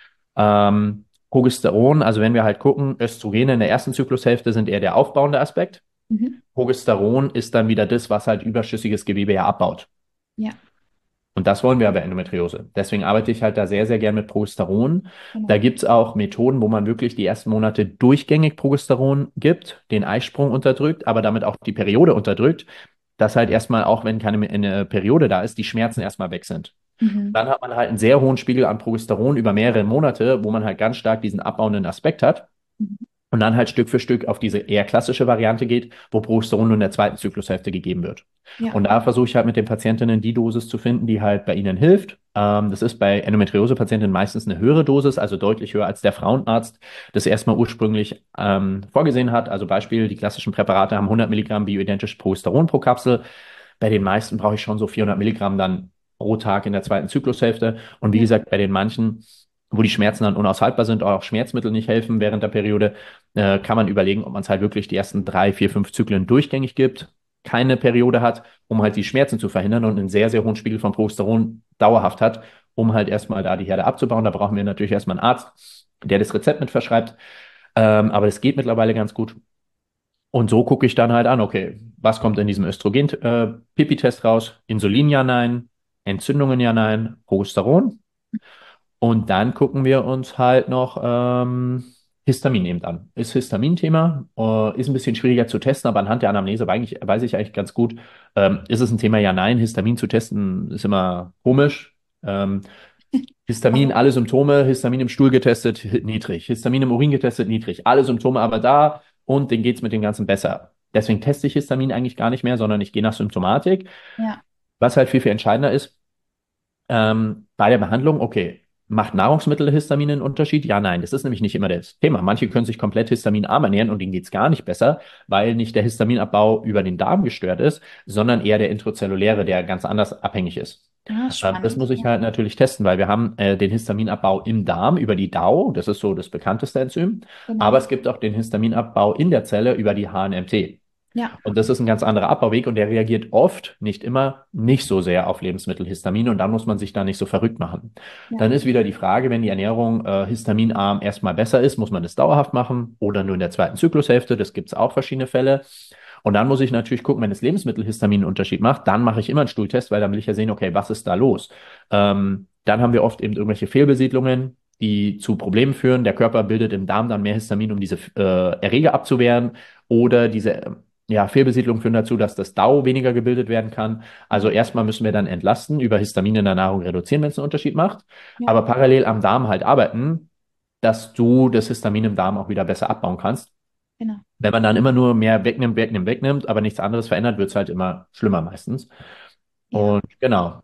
Ähm, Progesteron, also wenn wir halt gucken, Östrogene in der ersten Zyklushälfte sind eher der aufbauende Aspekt. Mhm. Progesteron ist dann wieder das, was halt überschüssiges Gewebe ja abbaut. Ja, Und das wollen wir aber Endometriose. Deswegen arbeite ich halt da sehr, sehr gern mit Progesteron. Da genau. gibt es auch Methoden, wo man wirklich die ersten Monate durchgängig Progesteron gibt, den Eisprung unterdrückt, aber damit auch die Periode unterdrückt, dass halt erstmal, auch wenn keine eine Periode da ist, die Schmerzen erstmal weg sind. Mhm. Dann hat man halt einen sehr hohen Spiegel an Progesteron über mehrere Monate, wo man halt ganz stark diesen abbauenden Aspekt hat. Mhm. Und dann halt Stück für Stück auf diese eher klassische Variante geht, wo Progesteron nur in der zweiten Zyklushälfte gegeben wird. Ja, Und da versuche ich halt mit den Patientinnen die Dosis zu finden, die halt bei ihnen hilft. Ähm, das ist bei Endometriose-Patientinnen meistens eine höhere Dosis, also deutlich höher als der Frauenarzt das erstmal ursprünglich ähm, vorgesehen hat. Also Beispiel, die klassischen Präparate haben hundert Milligramm bioidentisch Progesteron pro Kapsel. Bei den meisten brauche ich schon so vierhundert Milligramm dann pro Tag in der zweiten Zyklushälfte. Und wie ja, gesagt, bei den manchen, wo die Schmerzen dann unaushaltbar sind, auch Schmerzmittel nicht helfen während der Periode, äh, kann man überlegen, ob man es halt wirklich die ersten drei, vier, fünf Zyklen durchgängig gibt, keine Periode hat, um halt die Schmerzen zu verhindern und einen sehr, sehr hohen Spiegel von Progesteron dauerhaft hat, um halt erstmal da die Herde abzubauen. Da brauchen wir natürlich erstmal einen Arzt, der das Rezept mit verschreibt. Ähm, aber das geht mittlerweile ganz gut. Und so gucke ich dann halt an, okay, was kommt in diesem Östrogen-Pipi-Test raus? Insulin ja, nein. Entzündungen ja, nein. Progesteron. Und dann gucken wir uns halt noch ähm, Histamin eben an. Ist Histamin-Thema, äh, ist ein bisschen schwieriger zu testen, aber anhand der Anamnese weiß ich, weiß ich eigentlich ganz gut, ähm, ist es ein Thema, ja, nein. Histamin zu testen ist immer komisch. Ähm, Histamin, aber alle Symptome, Histamin im Stuhl getestet, hi- niedrig. Histamin im Urin getestet, niedrig. Alle Symptome aber da und denen geht es mit dem Ganzen besser. Deswegen teste ich Histamin eigentlich gar nicht mehr, sondern ich gehe nach Symptomatik. ja, Was halt viel, viel entscheidender ist, ähm, bei der Behandlung, okay, macht Nahrungsmittel Histamin einen Unterschied? Ja, nein, das ist nämlich nicht immer das Thema. Manche können sich komplett histaminarm ernähren und denen geht es gar nicht besser, weil nicht der Histaminabbau über den Darm gestört ist, sondern eher der intrazelluläre, der ganz anders abhängig ist. ah, Ähm, das spannend. muss ich Ja, halt natürlich testen, weil wir haben äh, den Histaminabbau im Darm über die D A O, das ist so das bekannteste Enzym, aber genau. es gibt auch den Histaminabbau in der Zelle über die H N M T. Ja, Und das ist ein ganz anderer Abbauweg und der reagiert oft, nicht immer, nicht so sehr auf Lebensmittelhistamin und dann muss man sich da nicht so verrückt machen. ja, Dann ist wieder die Frage, wenn die Ernährung äh, histaminarm erstmal besser ist, muss man das dauerhaft machen oder nur in der zweiten Zyklushälfte. Das gibt es auch verschiedene Fälle. Und dann muss ich natürlich gucken, wenn das Lebensmittelhistamin einen Unterschied macht, dann mache ich immer einen Stuhltest, weil dann will ich ja sehen, okay, was ist da los? Ähm, dann haben wir oft eben irgendwelche Fehlbesiedlungen, die zu Problemen führen. Der Körper bildet im Darm dann mehr Histamin, um diese äh, Erreger abzuwehren. Oder diese ja, Fehlbesiedlungen führen dazu, dass das D A O weniger gebildet werden kann. Also erstmal müssen wir dann entlasten, über Histamin in der Nahrung reduzieren, wenn es einen Unterschied macht. ja, Aber parallel am Darm halt arbeiten, dass du das Histamin im Darm auch wieder besser abbauen kannst. genau. Wenn man dann immer nur mehr wegnimmt, wegnimmt, wegnimmt, aber nichts anderes verändert, wird es halt immer schlimmer meistens. Ja. Und genau.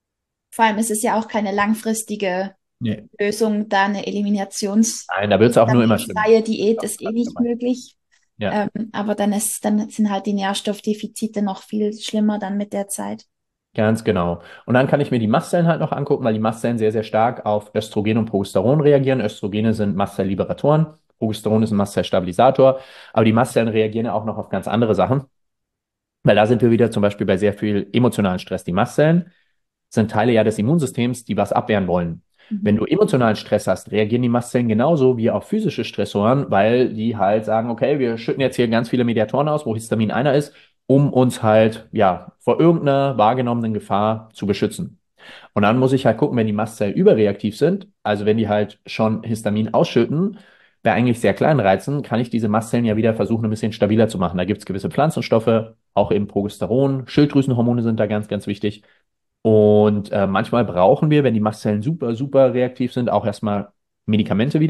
Vor allem ist es ja auch keine langfristige Nee. Lösung, da eine Eliminations- Nein, da wird es auch nur immer schlimmer. freie Diät ist eh nicht Gemein. möglich. Ja. Ähm, aber dann ist, dann sind halt die Nährstoffdefizite noch viel schlimmer dann mit der Zeit. Ganz genau. Und dann kann ich mir die Mastzellen halt noch angucken, weil die Mastzellen sehr, sehr stark auf Östrogen und Progesteron reagieren. Östrogene sind Mastzellliberatoren, Progesteron ist ein Mastzellstabilisator, aber die Mastzellen reagieren ja auch noch auf ganz andere Sachen, weil da sind wir wieder zum Beispiel bei sehr viel emotionalen Stress. Die Mastzellen sind Teile ja des Immunsystems, die was abwehren wollen. Wenn Mhm. du emotionalen Stress hast, reagieren die Mastzellen genauso wie auf physische Stressoren, weil die halt sagen, okay, wir schütten jetzt hier ganz viele Mediatoren aus, wo Histamin einer ist, um uns halt, ja, vor irgendeiner wahrgenommenen Gefahr zu beschützen. Und dann muss ich halt gucken, wenn die Mastzellen überreaktiv sind, also wenn die halt schon Histamin ausschütten, bei eigentlich sehr kleinen Reizen, kann ich diese Mastzellen ja wieder versuchen, ein bisschen stabiler zu machen. Da gibt es gewisse Pflanzenstoffe, auch eben Progesteron, Schilddrüsenhormone sind da ganz, ganz wichtig. Und äh, manchmal brauchen wir, wenn die Mastzellen super, super reaktiv sind, auch erstmal Medikamente wieder.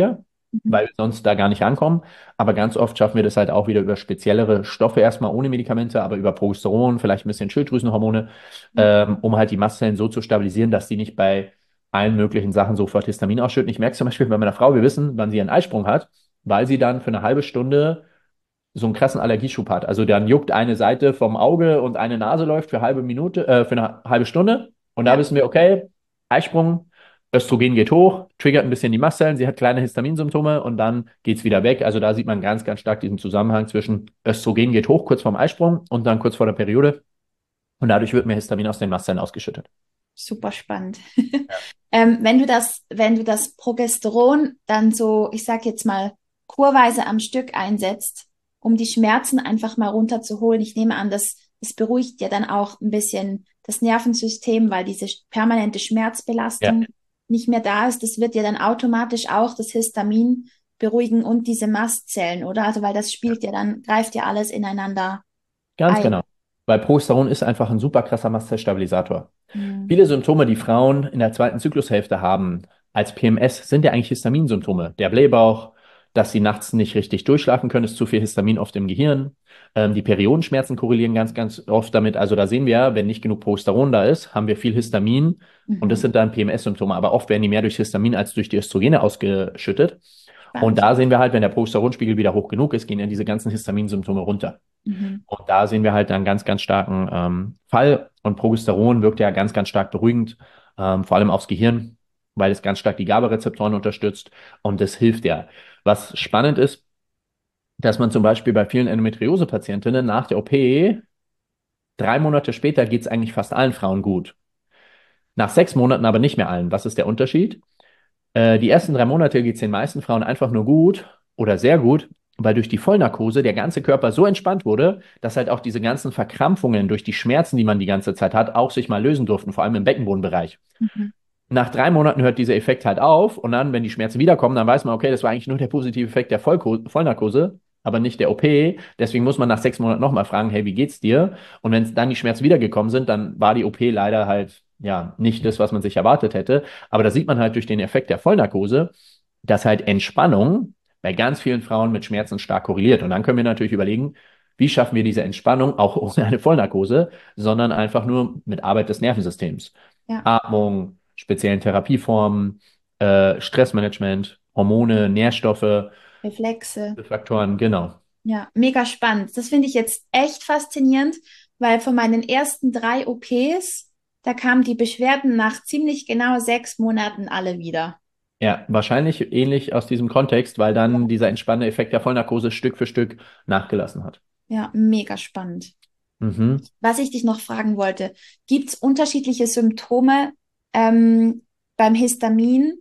Mhm. weil wir sonst da gar nicht rankommen. Aber ganz oft schaffen wir das halt auch wieder über speziellere Stoffe, erstmal ohne Medikamente, aber über Progesteron, vielleicht ein bisschen Schilddrüsenhormone, Ja. ähm, um halt die Mastzellen so zu stabilisieren, dass die nicht bei allen möglichen Sachen sofort Histamin ausschütten. Ich merke zum Beispiel bei meiner Frau, wir wissen, wann sie einen Eisprung hat, weil sie dann für eine halbe Stunde so einen krassen Allergieschub hat. Also dann juckt eine Seite vom Auge und eine Nase läuft für eine halbe Minute, äh, für eine halbe Stunde. Und da Ja. wissen wir, okay, Eisprung, Östrogen geht hoch, triggert ein bisschen die Mastzellen, sie hat kleine Histaminsymptome und dann geht es wieder weg. Also da sieht man ganz, ganz stark diesen Zusammenhang zwischen Östrogen geht hoch kurz vorm Eisprung und dann kurz vor der Periode. Und dadurch wird mehr Histamin aus den Mastzellen ausgeschüttet. Super spannend. Ja. Ähm, wenn du das, wenn du das Progesteron dann so, ich sag jetzt mal, kurweise am Stück einsetzt, um die Schmerzen einfach mal runterzuholen, ich nehme an, das, das beruhigt ja dann auch ein bisschen das Nervensystem, weil diese permanente Ja, Schmerzbelastung nicht mehr da ist. Das wird ja dann automatisch auch das Histamin beruhigen und diese Mastzellen, oder? Also, weil das spielt ja dann, greift ja alles ineinander ganz ein. genau. Weil Progesteron ist einfach ein super krasser Mastzellstabilisator. Hm. Viele Symptome, die Frauen in der zweiten Zyklushälfte haben, als P M S, sind ja eigentlich Histaminsymptome. Der Blähbauch, dass sie nachts nicht richtig durchschlafen können, ist zu viel Histamin oft im Gehirn. Ähm, die Periodenschmerzen korrelieren ganz, ganz oft damit. Also da sehen wir, wenn nicht genug Progesteron da ist, haben wir viel Histamin und das Mhm. sind dann P M S-Symptome. Aber oft werden die mehr durch Histamin als durch die Östrogene ausgeschüttet. Und Spannend. da sehen wir halt, wenn der Progesteronspiegel wieder hoch genug ist, gehen ja diese ganzen Histaminsymptome runter. Mhm. Und da sehen wir halt einen ganz, ganz starken ähm, Fall. Und Progesteron wirkt ja ganz, ganz stark beruhigend, ähm, vor allem aufs Gehirn, weil es ganz stark die GABA-Rezeptoren unterstützt. Und das hilft ja. Was spannend ist, dass man zum Beispiel bei vielen Endometriose-Patientinnen nach der O P, drei Monate später, geht es eigentlich fast allen Frauen gut. Nach sechs Monaten aber nicht mehr allen. Was ist der Unterschied? Äh, die ersten drei Monate geht es den meisten Frauen einfach nur gut oder sehr gut, weil durch die Vollnarkose der ganze Körper so entspannt wurde, dass halt auch diese ganzen Verkrampfungen durch die Schmerzen, die man die ganze Zeit hat, auch sich mal lösen durften, vor allem im Beckenbodenbereich. Mhm. Nach drei Monaten hört dieser Effekt halt auf und dann, wenn die Schmerzen wiederkommen, dann weiß man, okay, das war eigentlich nur der positive Effekt der Vollko Vollnarkose, aber nicht der O P. Deswegen muss man nach sechs Monaten nochmal fragen, hey, wie geht's dir? Und wenn dann die Schmerzen wiedergekommen sind, dann war die O P leider halt, ja, nicht das, was man sich erwartet hätte. Aber da sieht man halt durch den Effekt der Vollnarkose, dass halt Entspannung bei ganz vielen Frauen mit Schmerzen stark korreliert. Und dann können wir natürlich überlegen, wie schaffen wir diese Entspannung auch ohne eine Vollnarkose, sondern einfach nur mit Arbeit des Nervensystems. Ja, Atmung, speziellen Therapieformen, äh, Stressmanagement, Hormone, Nährstoffe, Reflexe. Faktoren, genau. Ja, mega spannend. Das finde ich jetzt echt faszinierend, weil von meinen ersten drei O Ps, da kamen die Beschwerden nach ziemlich genau sechs Monaten alle wieder. Ja, wahrscheinlich ähnlich aus diesem Kontext, weil dann dieser entspannende Effekt der Vollnarkose Stück für Stück nachgelassen hat. Ja, mega spannend. Mhm. Was ich dich noch fragen wollte, gibt es unterschiedliche Symptome ähm, beim Histamin,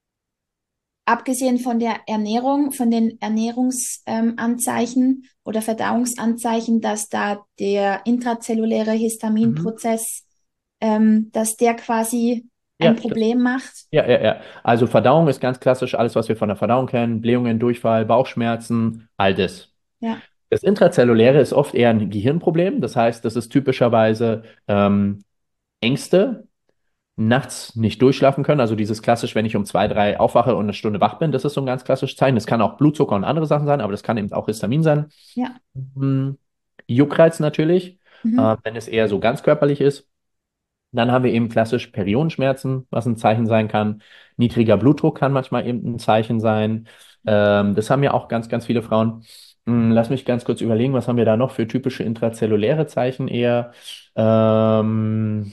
abgesehen von der Ernährung, von den Ernährungsanzeichen ähm, Anzeichen oder Verdauungsanzeichen, dass da der intrazelluläre Mhm. Histaminprozess, ähm, dass der quasi ein Ja, das, Problem macht? ja, ja, ja. Also Verdauung ist ganz klassisch, alles, was wir von der Verdauung kennen, Blähungen, Durchfall, Bauchschmerzen, all das. Ja. Das Intrazelluläre ist oft eher ein Gehirnproblem. Das heißt, das ist typischerweise ähm, Ängste, nachts nicht durchschlafen können. Also dieses klassisch, wenn ich um zwei, drei aufwache und eine Stunde wach bin, das ist so ein ganz klassisches Zeichen. Das kann auch Blutzucker und andere Sachen sein, aber das kann eben auch Histamin sein. Ja. Hm, Juckreiz natürlich, Mhm. äh, wenn es eher so ganz körperlich ist. Dann haben wir eben klassisch Periodenschmerzen, was ein Zeichen sein kann. Niedriger Blutdruck kann manchmal eben ein Zeichen sein. Ähm, das haben ja auch ganz, ganz viele Frauen. Hm, lass mich ganz kurz überlegen, was haben wir da noch für typische intrazelluläre Zeichen eher? Ähm,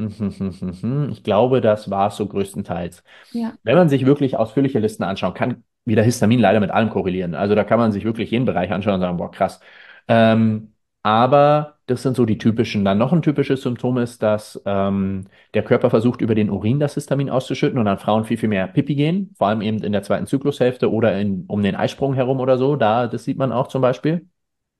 ich glaube, das war es so größtenteils. Ja. Wenn man sich wirklich ausführliche Listen anschaut, kann wieder Histamin leider mit allem korrelieren. Also da kann man sich wirklich jeden Bereich anschauen und sagen, boah, krass. Ähm, aber das sind so die typischen. Dann noch ein typisches Symptom ist, dass ähm, der Körper versucht, über den Urin das Histamin auszuschütten und dann Frauen viel, viel mehr Pipi gehen, vor allem eben in der zweiten Zyklushälfte oder in, um den Eisprung herum oder so. Da, das sieht man auch zum Beispiel.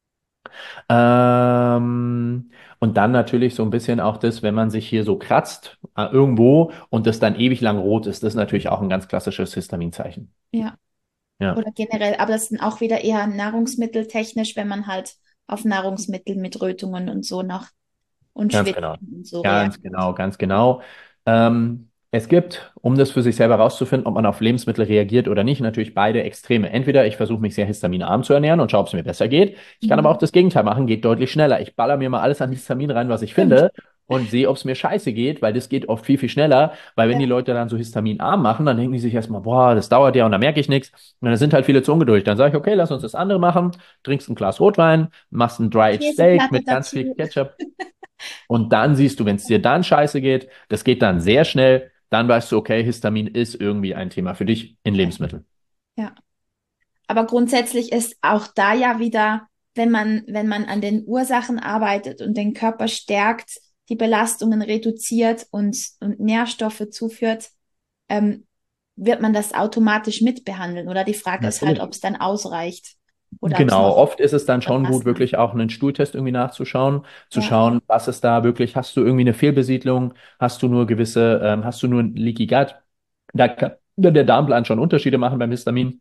Ähm, und dann natürlich so ein bisschen auch das, wenn man sich hier so kratzt, äh, irgendwo und das dann ewig lang rot ist, das ist natürlich auch ein ganz klassisches Histaminzeichen. Ja. Ja, Oder generell, aber das sind auch wieder eher nahrungsmitteltechnisch, wenn man halt auf Nahrungsmittel mit Rötungen und so noch und ganz genau. Schwitzen und so Ganz reagiert. genau, ganz genau. Ähm, Es gibt, um das für sich selber rauszufinden, ob man auf Lebensmittel reagiert oder nicht, natürlich beide Extreme. Entweder ich versuche mich sehr histaminarm zu ernähren und schaue, ob es mir besser geht. Ich kann aber auch Mhm. das Gegenteil machen, geht deutlich schneller. Ich baller mir mal alles an Histamin rein, was ich Stimmt. finde und sehe, ob es mir scheiße geht, weil das geht oft viel, viel schneller. Weil wenn Ja, die Leute dann so histaminarm machen, dann denken die sich erstmal, boah, das dauert ja und da merke ich nichts. Und dann sind halt viele zu ungeduldig. Dann sage ich, okay, lass uns das andere machen. Trinkst ein Glas Rotwein, machst ein Dry-Aged Steak Käseplatte mit ganz viel dazu. Ketchup. Und dann siehst du, wenn es dir dann scheiße geht, das geht dann sehr schnell, dann weißt du, okay, Histamin ist irgendwie ein Thema für dich in Ja. Lebensmitteln. Ja. Aber grundsätzlich ist auch da ja wieder, wenn man, wenn man an den Ursachen arbeitet und den Körper stärkt, die Belastungen reduziert und, und Nährstoffe zuführt, ähm, wird man das automatisch mitbehandeln. Oder die Frage ist halt, ob Natürlich. es dann ausreicht oder ob es Genau, noch oft ist es dann schon gut, verbessern. wirklich auch einen Stuhltest irgendwie nachzuschauen, zu Ja, schauen, was ist da wirklich, hast du irgendwie eine Fehlbesiedlung, hast du nur gewisse, ähm, hast du nur ein Leaky Gut? Da kann der Darmplan schon Unterschiede machen beim Histamin,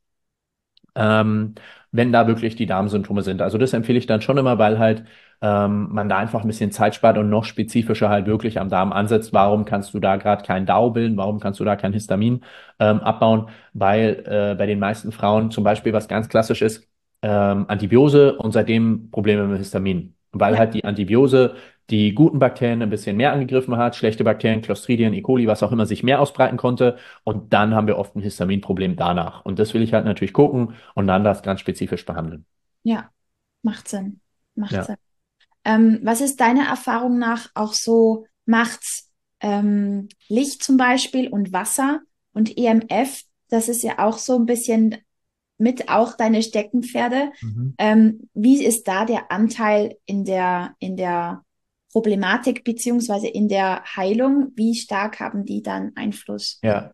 ähm, wenn da wirklich die Darmsymptome sind. Also das empfehle ich dann schon immer, weil halt ähm, man da einfach ein bisschen Zeit spart und noch spezifischer halt wirklich am Darm ansetzt. Warum kannst du da gerade kein D A O bilden? Warum kannst du da kein Histamin ähm, abbauen? Weil äh, bei den meisten Frauen zum Beispiel, was ganz klassisch ist, ähm, Antibiose und seitdem Probleme mit Histamin. Weil ja, halt die Antibiose die guten Bakterien ein bisschen mehr angegriffen hat, schlechte Bakterien, Clostridien, E. coli, was auch immer, sich mehr ausbreiten konnte. Und dann haben wir oft ein Histaminproblem danach. Und das will ich halt natürlich gucken und dann das ganz spezifisch behandeln. ja, macht Sinn. Macht Ja. Sinn. Ähm, was ist deiner Erfahrung nach auch so, macht ähm, Licht zum Beispiel und Wasser und E M F, das ist ja auch so ein bisschen mit auch deine Steckenpferde. Mhm. Ähm, wie ist da der Anteil in der, in der Problematik beziehungsweise in der Heilung? Wie stark haben die dann Einfluss? Ja.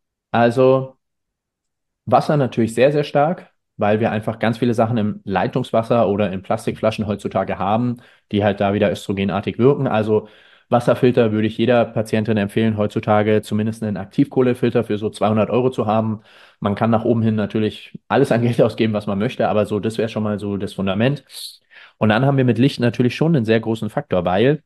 Also Wasser natürlich sehr, sehr stark, weil wir einfach ganz viele Sachen im Leitungswasser oder in Plastikflaschen heutzutage haben, die halt da wieder östrogenartig wirken. Also Wasserfilter würde ich jeder Patientin empfehlen, heutzutage zumindest einen Aktivkohlefilter für so zweihundert Euro zu haben. Man kann nach oben hin natürlich alles an Geld ausgeben, was man möchte, aber so, das wäre schon mal so das Fundament. Und dann haben wir mit Licht natürlich schon einen sehr großen Faktor, weil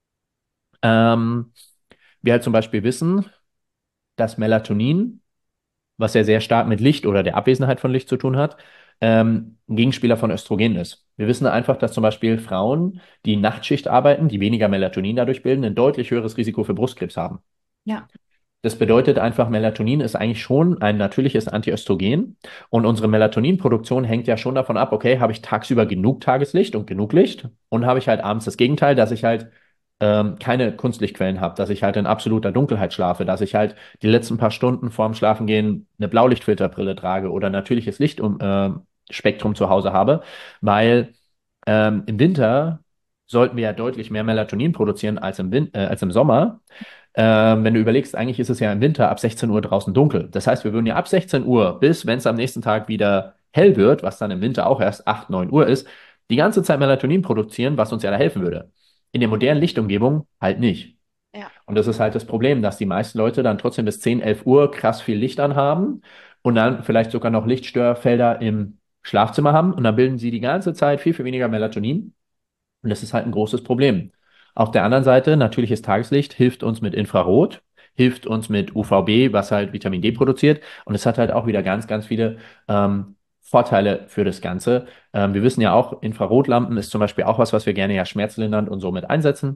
ähm, wir halt zum Beispiel wissen, dass Melatonin, was ja sehr stark mit Licht oder der Abwesenheit von Licht zu tun hat, ähm, ein Gegenspieler von Östrogen ist. Wir wissen einfach, dass zum Beispiel Frauen, die Nachtschicht arbeiten, die weniger Melatonin dadurch bilden, ein deutlich höheres Risiko für Brustkrebs haben. Ja, Das bedeutet einfach, Melatonin ist eigentlich schon ein natürliches Antiöstrogen und unsere Melatoninproduktion hängt ja schon davon ab, okay, habe ich tagsüber genug Tageslicht und genug Licht und habe ich halt abends das Gegenteil, dass ich halt ähm, keine Kunstlichtquellen habe, dass ich halt in absoluter Dunkelheit schlafe, dass ich halt die letzten paar Stunden vorm Schlafengehen eine Blaulichtfilterbrille trage oder natürliches Lichtspektrum ähm, Spektrum zu Hause habe, weil ähm, im Winter sollten wir ja deutlich mehr Melatonin produzieren als im, Win äh, als im Sommer. Ähm, wenn du überlegst, eigentlich ist es ja im Winter ab sechzehn Uhr draußen dunkel. Das heißt, wir würden ja ab sechzehn Uhr bis, wenn es am nächsten Tag wieder hell wird, was dann im Winter auch erst acht neun Uhr ist, die ganze Zeit Melatonin produzieren, was uns ja da helfen würde. In der modernen Lichtumgebung halt nicht. ja, Und das ist halt das Problem, dass die meisten Leute dann trotzdem bis zehn elf Uhr krass viel Licht anhaben und dann vielleicht sogar noch Lichtstörfelder im Schlafzimmer haben und dann bilden sie die ganze Zeit viel, viel weniger Melatonin. Und das ist halt ein großes Problem. Auf der anderen Seite, natürliches Tageslicht hilft uns mit Infrarot, hilft uns mit U V B, was halt Vitamin D produziert. Und es hat halt auch wieder ganz, ganz viele ähm, Vorteile für das Ganze. Ähm, wir wissen ja auch, Infrarotlampen ist zum Beispiel auch was, was wir gerne ja schmerzlindernd und so mit einsetzen.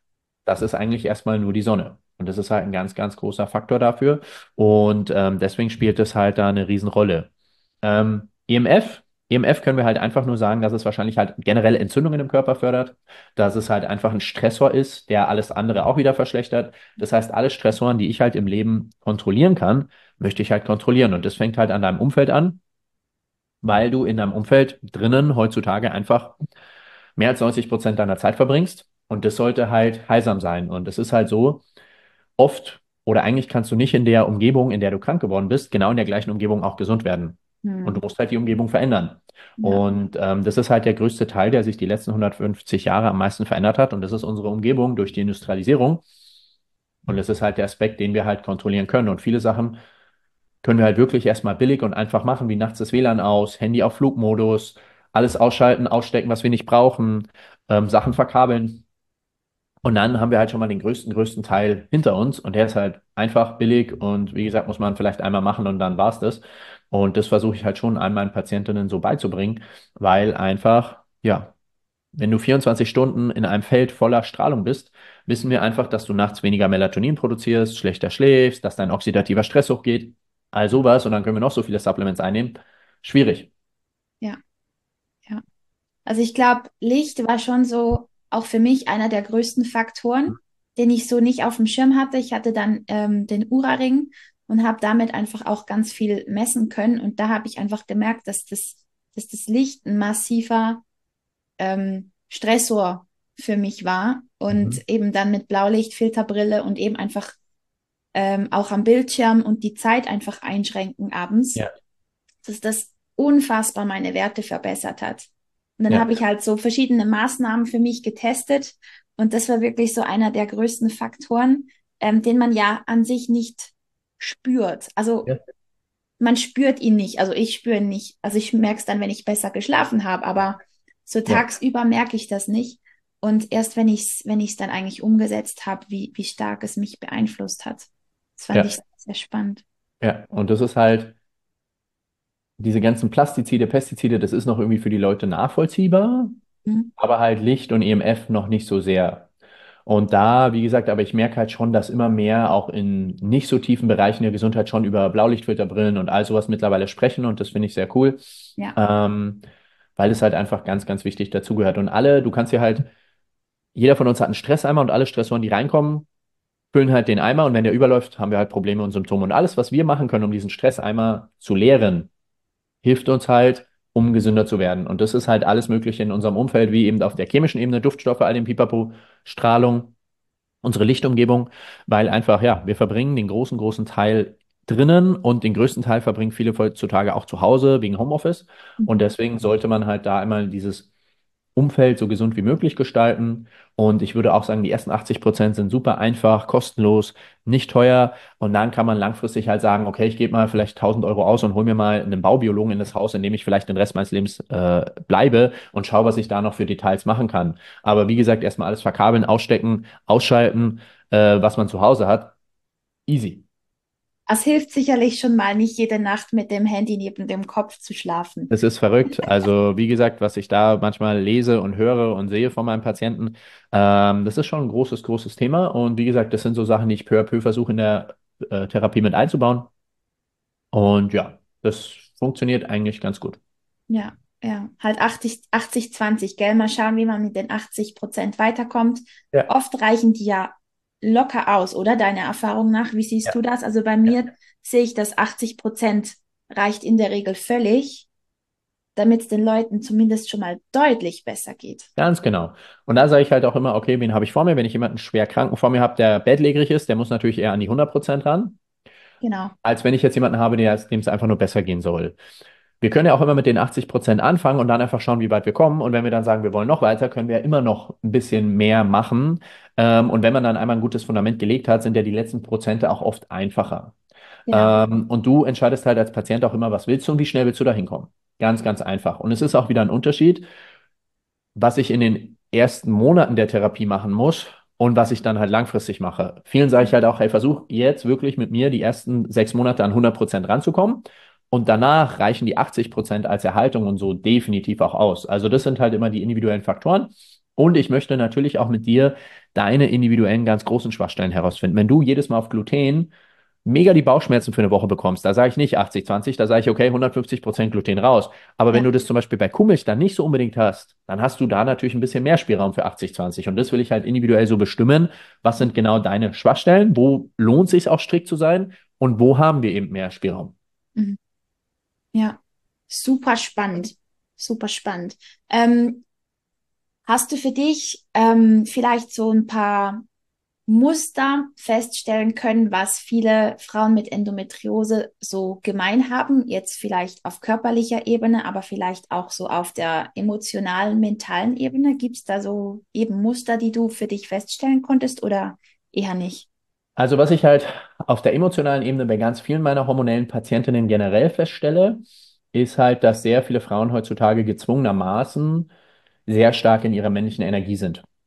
Das ist eigentlich erstmal nur die Sonne. Und das ist halt ein ganz, ganz großer Faktor dafür. Und ähm, deswegen spielt es halt da eine Riesenrolle. Ähm, E M F, E M F können wir halt einfach nur sagen, dass es wahrscheinlich halt generell Entzündungen im Körper fördert, dass es halt einfach ein Stressor ist, der alles andere auch wieder verschlechtert. Das heißt, alle Stressoren, die ich halt im Leben kontrollieren kann, möchte ich halt kontrollieren. Und das fängt halt an deinem Umfeld an, weil du in deinem Umfeld drinnen heutzutage einfach mehr als neunzig Prozent deiner Zeit verbringst. Und das sollte halt heilsam sein. Und es ist halt so, oft oder eigentlich kannst du nicht in der Umgebung, in der du krank geworden bist, genau in der gleichen Umgebung auch gesund werden. Und du hm, musst halt die Umgebung verändern. ja, Und ähm, das ist halt der größte Teil, der sich die letzten hundertfünfzig Jahre am meisten verändert hat. Und das ist unsere Umgebung durch die Industrialisierung. Und das ist halt der Aspekt, den wir halt kontrollieren können. Und viele Sachen können wir halt wirklich erstmal billig und einfach machen, wie nachts das W L A N aus, Handy auf Flugmodus, alles ausschalten, ausstecken, was wir nicht brauchen, ähm, Sachen verkabeln. Und dann haben wir halt schon mal den größten, größten Teil hinter uns und der ist halt einfach billig und wie gesagt, muss man vielleicht einmal machen und dann war's das. Und das versuche ich halt schon an meinen Patientinnen so beizubringen, weil einfach, ja, wenn du vierundzwanzig Stunden in einem Feld voller Strahlung bist, wissen wir einfach, dass du nachts weniger Melatonin produzierst, schlechter schläfst, dass dein oxidativer Stress hochgeht, all sowas und dann können wir noch so viele Supplements einnehmen. Schwierig. Ja, ja. Also ich glaube, Licht war schon so auch für mich einer der größten Faktoren, den ich so nicht auf dem Schirm hatte. Ich hatte dann ähm, den Oura-Ring und habe damit einfach auch ganz viel messen können. Und da habe ich einfach gemerkt, dass das, dass das Licht ein massiver ähm, Stressor für mich war. Und Mhm. eben dann mit Blaulicht, Filterbrille und eben einfach ähm, auch am Bildschirm und die Zeit einfach einschränken abends, Ja, dass das unfassbar meine Werte verbessert hat. Und dann habe ja, ich halt so verschiedene Maßnahmen für mich getestet und das war wirklich so einer der größten Faktoren, ähm, den man ja an sich nicht spürt. Also ja, man spürt ihn nicht, also ich spüre ihn nicht. Also ich merke es dann, wenn ich besser geschlafen habe, aber so ja, tagsüber merke ich das nicht. Und erst wenn ich es wenn ich es dann eigentlich umgesetzt habe, wie, wie stark es mich beeinflusst hat. Das fand ich ja, sehr spannend. ja. Und das ist halt, diese ganzen Plastizide, Pestizide, das ist noch irgendwie für die Leute nachvollziehbar, Mhm. aber halt Licht und E M F noch nicht so sehr. Und da, wie gesagt, aber ich merke halt schon, dass immer mehr auch in nicht so tiefen Bereichen der Gesundheit schon über Blaulichtfilterbrillen und all sowas mittlerweile sprechen und das finde ich sehr cool, Ja. ähm, weil es halt einfach ganz, ganz wichtig dazugehört. Und alle, du kannst hier halt, jeder von uns hat einen Stresseimer und alle Stressoren, die reinkommen, füllen halt den Eimer und wenn der überläuft, haben wir halt Probleme und Symptome. Und alles, was wir machen können, um diesen Stresseimer zu leeren, hilft uns halt, um gesünder zu werden. Und das ist halt alles Mögliche in unserem Umfeld, wie eben auf der chemischen Ebene, Duftstoffe, all dem Pipapo, Strahlung, unsere Lichtumgebung, weil einfach, ja, wir verbringen den großen, großen Teil drinnen und den größten Teil verbringen viele heutzutage auch zu Hause wegen Homeoffice. Und deswegen sollte man halt da einmal dieses Umfeld so gesund wie möglich gestalten. Und ich würde auch sagen, die ersten achtzig Prozent sind super einfach, kostenlos, nicht teuer. Und dann kann man langfristig halt sagen, okay, ich gebe mal vielleicht tausend Euro aus und hole mir mal einen Baubiologen in das Haus, in dem ich vielleicht den Rest meines Lebens äh, bleibe und schaue, was ich da noch für Details machen kann. Aber wie gesagt, erstmal alles verkabeln, ausstecken, ausschalten, äh, was man zu Hause hat. Easy. Es hilft sicherlich schon mal, nicht jede Nacht mit dem Handy neben dem Kopf zu schlafen. Es ist verrückt. Also, wie gesagt, was ich da manchmal lese und höre und sehe von meinen Patienten, ähm, das ist schon ein großes, großes Thema. Und wie gesagt, das sind so Sachen, die ich peu à peu versuche in der äh, Therapie mit einzubauen. Und ja, das funktioniert eigentlich ganz gut. Ja, ja. Halt achtzig, achtzig, zwanzig, gell? Mal schauen, wie man mit den achtzig Prozent weiterkommt. Ja, Oft reichen die ja locker aus, oder? Deiner Erfahrung nach, wie siehst ja, du das? Also bei ja. mir sehe ich, dass achtzig Prozent reicht in der Regel völlig, damit es den Leuten zumindest schon mal deutlich besser geht. Ganz genau. Und da sage ich halt auch immer, okay, wen habe ich vor mir? Wenn ich jemanden schwer Kranken vor mir habe, der bettlägerig ist, der muss natürlich eher an die hundert Prozent ran, Genau. als wenn ich jetzt jemanden habe, der, dem es einfach nur besser gehen soll. Wir können ja auch immer mit den achtzig Prozent anfangen und dann einfach schauen, wie weit wir kommen. Und wenn wir dann sagen, wir wollen noch weiter, können wir ja immer noch ein bisschen mehr machen. Ähm, und wenn man dann einmal ein gutes Fundament gelegt hat, sind ja die letzten Prozente auch oft einfacher. Genau. Ähm, und du entscheidest halt als Patient auch immer, was willst du und wie schnell willst du da hinkommen. Ganz, ganz einfach. Und es ist auch wieder ein Unterschied, was ich in den ersten Monaten der Therapie machen muss und was ich dann halt langfristig mache. Vielen sage ich halt auch, hey, versuch jetzt wirklich mit mir die ersten sechs Monate an hundert Prozent ranzukommen. Und danach reichen die achtzig Prozent als Erhaltung und so definitiv auch aus. Also das sind halt immer die individuellen Faktoren. Und ich möchte natürlich auch mit dir deine individuellen ganz großen Schwachstellen herausfinden. Wenn du jedes Mal auf Gluten mega die Bauchschmerzen für eine Woche bekommst, da sage ich nicht achtzig zwanzig, da sage ich, okay, hundertfünfzig Prozent Gluten raus. Aber wenn Ja. du das zum Beispiel bei Kuhmilch dann nicht so unbedingt hast, dann hast du da natürlich ein bisschen mehr Spielraum für achtzig zwanzig. Und das will ich halt individuell so bestimmen. Was sind genau deine Schwachstellen? Wo lohnt es sich auch strikt zu sein? Und wo haben wir eben mehr Spielraum? Mhm. Ja. Super spannend. Super spannend. Ähm, hast du für dich ähm, vielleicht so ein paar Muster feststellen können, was viele Frauen mit Endometriose so gemein haben, jetzt vielleicht auf körperlicher Ebene, aber vielleicht auch so auf der emotionalen, mentalen Ebene? Gibt es da so eben Muster, die du für dich feststellen konntest oder eher nicht? Also was ich halt auf der emotionalen Ebene bei ganz vielen meiner hormonellen Patientinnen generell feststelle, ist halt, dass sehr viele Frauen heutzutage gezwungenermaßen sehr stark in ihrer männlichen Energie sind.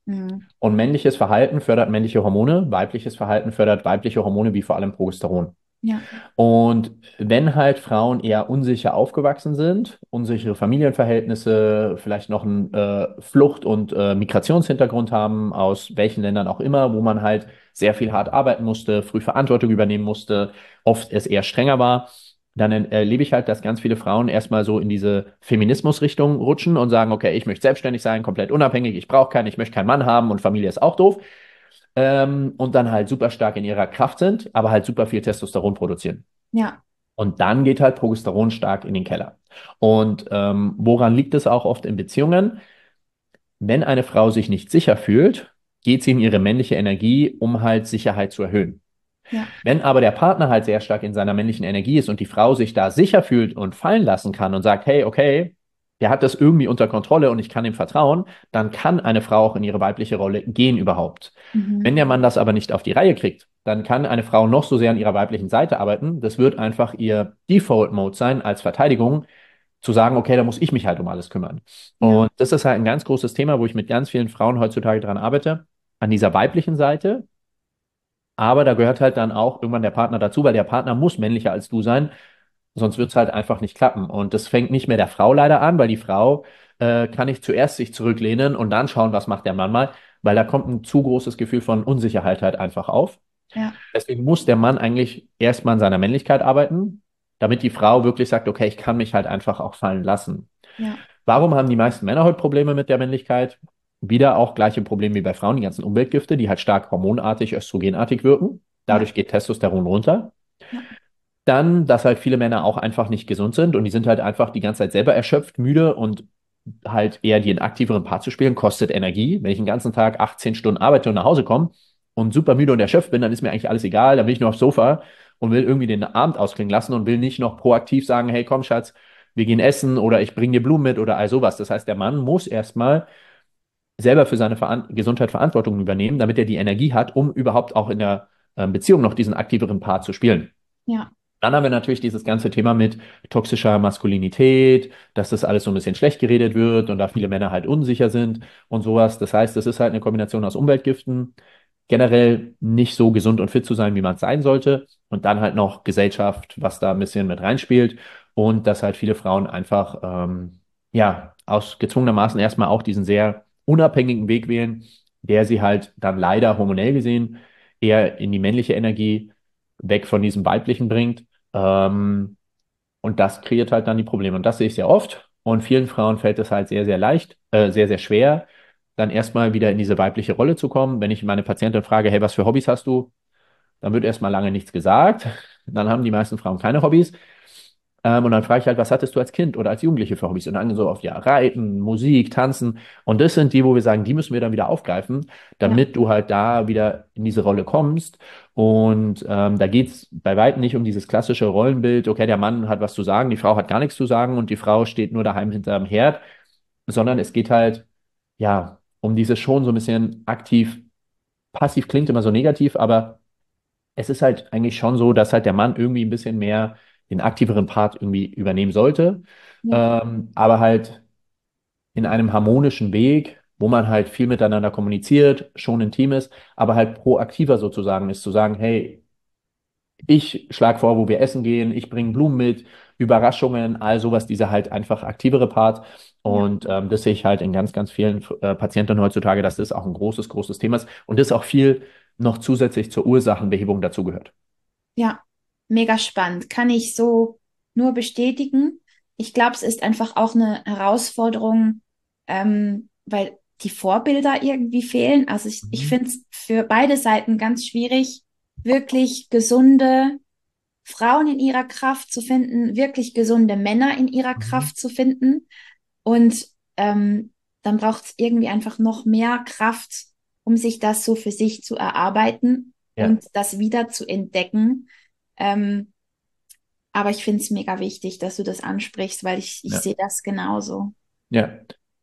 Mhm. Und männliches Verhalten fördert männliche Hormone, weibliches Verhalten fördert weibliche Hormone, wie vor allem Progesteron. Ja, Und wenn halt Frauen eher unsicher aufgewachsen sind, unsichere Familienverhältnisse, vielleicht noch einen äh, Flucht- und äh, Migrationshintergrund haben, aus welchen Ländern auch immer, wo man halt sehr viel hart arbeiten musste, früh Verantwortung übernehmen musste, oft es eher strenger war, dann erlebe ich halt, dass ganz viele Frauen erstmal so in diese Feminismus-Richtung rutschen und sagen, okay, ich möchte selbstständig sein, komplett unabhängig, ich brauche keinen, ich möchte keinen Mann haben und Familie ist auch doof. Ähm, und dann halt super stark in ihrer Kraft sind, aber halt super viel Testosteron produzieren. ja, Und dann geht halt Progesteron stark in den Keller. Und ähm, woran liegt es auch oft in Beziehungen? Wenn eine Frau sich nicht sicher fühlt, geht sie in ihre männliche Energie, um halt Sicherheit zu erhöhen. ja, Wenn aber der Partner halt sehr stark in seiner männlichen Energie ist und die Frau sich da sicher fühlt und fallen lassen kann und sagt, hey, okay, der hat das irgendwie unter Kontrolle und ich kann ihm vertrauen, dann kann eine Frau auch in ihre weibliche Rolle gehen überhaupt. Wenn mhm. der Mann das aber nicht auf die Reihe kriegt, dann kann eine Frau noch so sehr an ihrer weiblichen Seite arbeiten. Das wird einfach ihr Default-Mode sein als Verteidigung, zu sagen, okay, da muss ich mich halt um alles kümmern. Ja, Und das ist halt ein ganz großes Thema, wo ich mit ganz vielen Frauen heutzutage dran arbeite, an dieser weiblichen Seite, aber da gehört halt dann auch irgendwann der Partner dazu, weil der Partner muss männlicher als du sein, sonst wird es halt einfach nicht klappen. Und das fängt nicht mehr der Frau leider an, weil die Frau äh, kann nicht zuerst sich zurücklehnen und dann schauen, was macht der Mann mal, weil da kommt ein zu großes Gefühl von Unsicherheit halt einfach auf. ja, Deswegen muss der Mann eigentlich erstmal an seiner Männlichkeit arbeiten, damit die Frau wirklich sagt, okay, ich kann mich halt einfach auch fallen lassen. ja, Warum haben die meisten Männer heute Probleme mit der Männlichkeit? Wieder auch gleiche Probleme wie bei Frauen, die ganzen Umweltgifte, die halt stark hormonartig, östrogenartig wirken. ja, Dadurch geht Testosteron runter. ja, Dann, dass halt viele Männer auch einfach nicht gesund sind und die sind halt einfach die ganze Zeit selber erschöpft, müde und halt eher den aktiveren Part zu spielen, kostet Energie. Wenn ich den ganzen Tag achtzehn Stunden arbeite und nach Hause komme und super müde und erschöpft bin, dann ist mir eigentlich alles egal. Dann bin ich nur aufs Sofa und will irgendwie den Abend ausklingen lassen und will nicht noch proaktiv sagen, hey, komm, Schatz, wir gehen essen oder ich bringe dir Blumen mit oder all sowas. Das heißt, der Mann muss erstmal selber für seine Veran Gesundheit Verantwortung übernehmen, damit er die Energie hat, um überhaupt auch in der ähm, Beziehung noch diesen aktiveren Part zu spielen. ja, Dann haben wir natürlich dieses ganze Thema mit toxischer Maskulinität, dass das alles so ein bisschen schlecht geredet wird und da viele Männer halt unsicher sind und sowas. Das heißt, das ist halt eine Kombination aus Umweltgiften, generell nicht so gesund und fit zu sein, wie man es sein sollte. Und dann halt noch Gesellschaft, was da ein bisschen mit reinspielt. Und dass halt viele Frauen einfach, ähm, ja, aus gezwungenermaßen erstmal auch diesen sehr unabhängigen Weg wählen, der sie halt dann leider hormonell gesehen eher in die männliche Energie weg von diesem weiblichen bringt. Ähm, und das kreiert halt dann die Probleme. Und das sehe ich sehr oft. Und vielen Frauen fällt es halt sehr, sehr leicht, äh, sehr, sehr schwer, dann erstmal wieder in diese weibliche Rolle zu kommen. Wenn ich meine Patientin frage, hey, was für Hobbys hast du? Dann wird erstmal lange nichts gesagt. Dann haben die meisten Frauen keine Hobbys. Ähm, und dann frage ich halt, was hattest du als Kind oder als Jugendliche für Hobbys? Und dann so oft, ja, Reiten, Musik, Tanzen. Und das sind die, wo wir sagen, die müssen wir dann wieder aufgreifen, ja, damit du halt da wieder in diese Rolle kommst. Und ähm, da geht es bei weitem nicht um dieses klassische Rollenbild, okay, der Mann hat was zu sagen, die Frau hat gar nichts zu sagen und die Frau steht nur daheim hinterm Herd, sondern es geht halt, ja, um dieses schon so ein bisschen aktiv, passiv klingt immer so negativ, aber es ist halt eigentlich schon so, dass halt der Mann irgendwie ein bisschen mehr den aktiveren Part irgendwie übernehmen sollte, ja, ähm, aber halt in einem harmonischen Weg, wo man halt viel miteinander kommuniziert, schon intim ist, aber halt proaktiver sozusagen ist, zu sagen, hey, ich schlage vor, wo wir essen gehen, ich bringe Blumen mit, Überraschungen, all sowas, dieser halt einfach aktivere Part. ja. Und ähm, das sehe ich halt in ganz, ganz vielen äh, Patienten heutzutage, dass das auch ein großes, großes Thema ist und das auch viel noch zusätzlich zur Ursachenbehebung dazugehört. Ja, mega spannend. Kann ich so nur bestätigen. Ich glaube, es ist einfach auch eine Herausforderung, ähm, weil die Vorbilder irgendwie fehlen. Also ich, ich Mhm. finde es für beide Seiten ganz schwierig, wirklich gesunde Frauen in ihrer Kraft zu finden, wirklich gesunde Männer in ihrer Mhm. Kraft zu finden. Und ähm, dann braucht es irgendwie einfach noch mehr Kraft, um sich das so für sich zu erarbeiten Ja, und das wieder zu entdecken. Ähm, aber ich finde es mega wichtig, dass du das ansprichst, weil ich, ich ja, sehe das genauso. ja.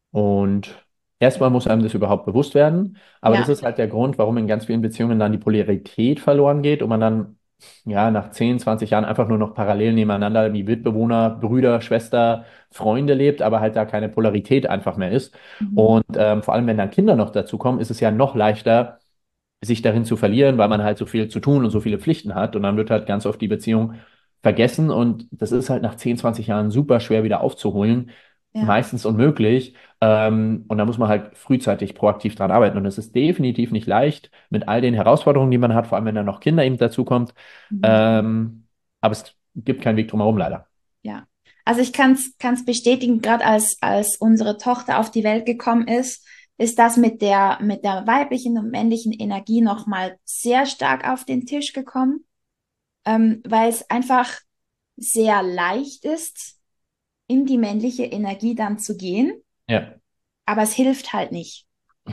Und erstmal muss einem das überhaupt bewusst werden. Aber das Ja, ist halt der Grund, warum in ganz vielen Beziehungen dann die Polarität verloren geht und man dann ja, nach zehn, zwanzig Jahren einfach nur noch parallel nebeneinander wie Mitbewohner, Brüder, Schwester, Freunde lebt, aber halt da keine Polarität einfach mehr ist. Mhm. Und ähm, vor allem, wenn dann Kinder noch dazu kommen, ist es ja noch leichter, sich darin zu verlieren, weil man halt so viel zu tun und so viele Pflichten hat. Und dann wird halt ganz oft die Beziehung vergessen. Und das ist halt nach zehn, zwanzig Jahren super schwer wieder aufzuholen. Ja. Meistens unmöglich. Ähm, und da muss man halt frühzeitig proaktiv dran arbeiten. Und es ist definitiv nicht leicht mit all den Herausforderungen, die man hat, vor allem wenn dann noch Kinder eben dazukommt. Mhm. Ähm, aber es gibt keinen Weg drumherum, leider. Ja. Also ich kann es bestätigen, gerade als, als unsere Tochter auf die Welt gekommen ist, ist das mit der, mit der weiblichen und männlichen Energie nochmal sehr stark auf den Tisch gekommen, ähm, weil es einfach sehr leicht ist, in die männliche Energie dann zu gehen, Ja, aber es hilft halt nicht.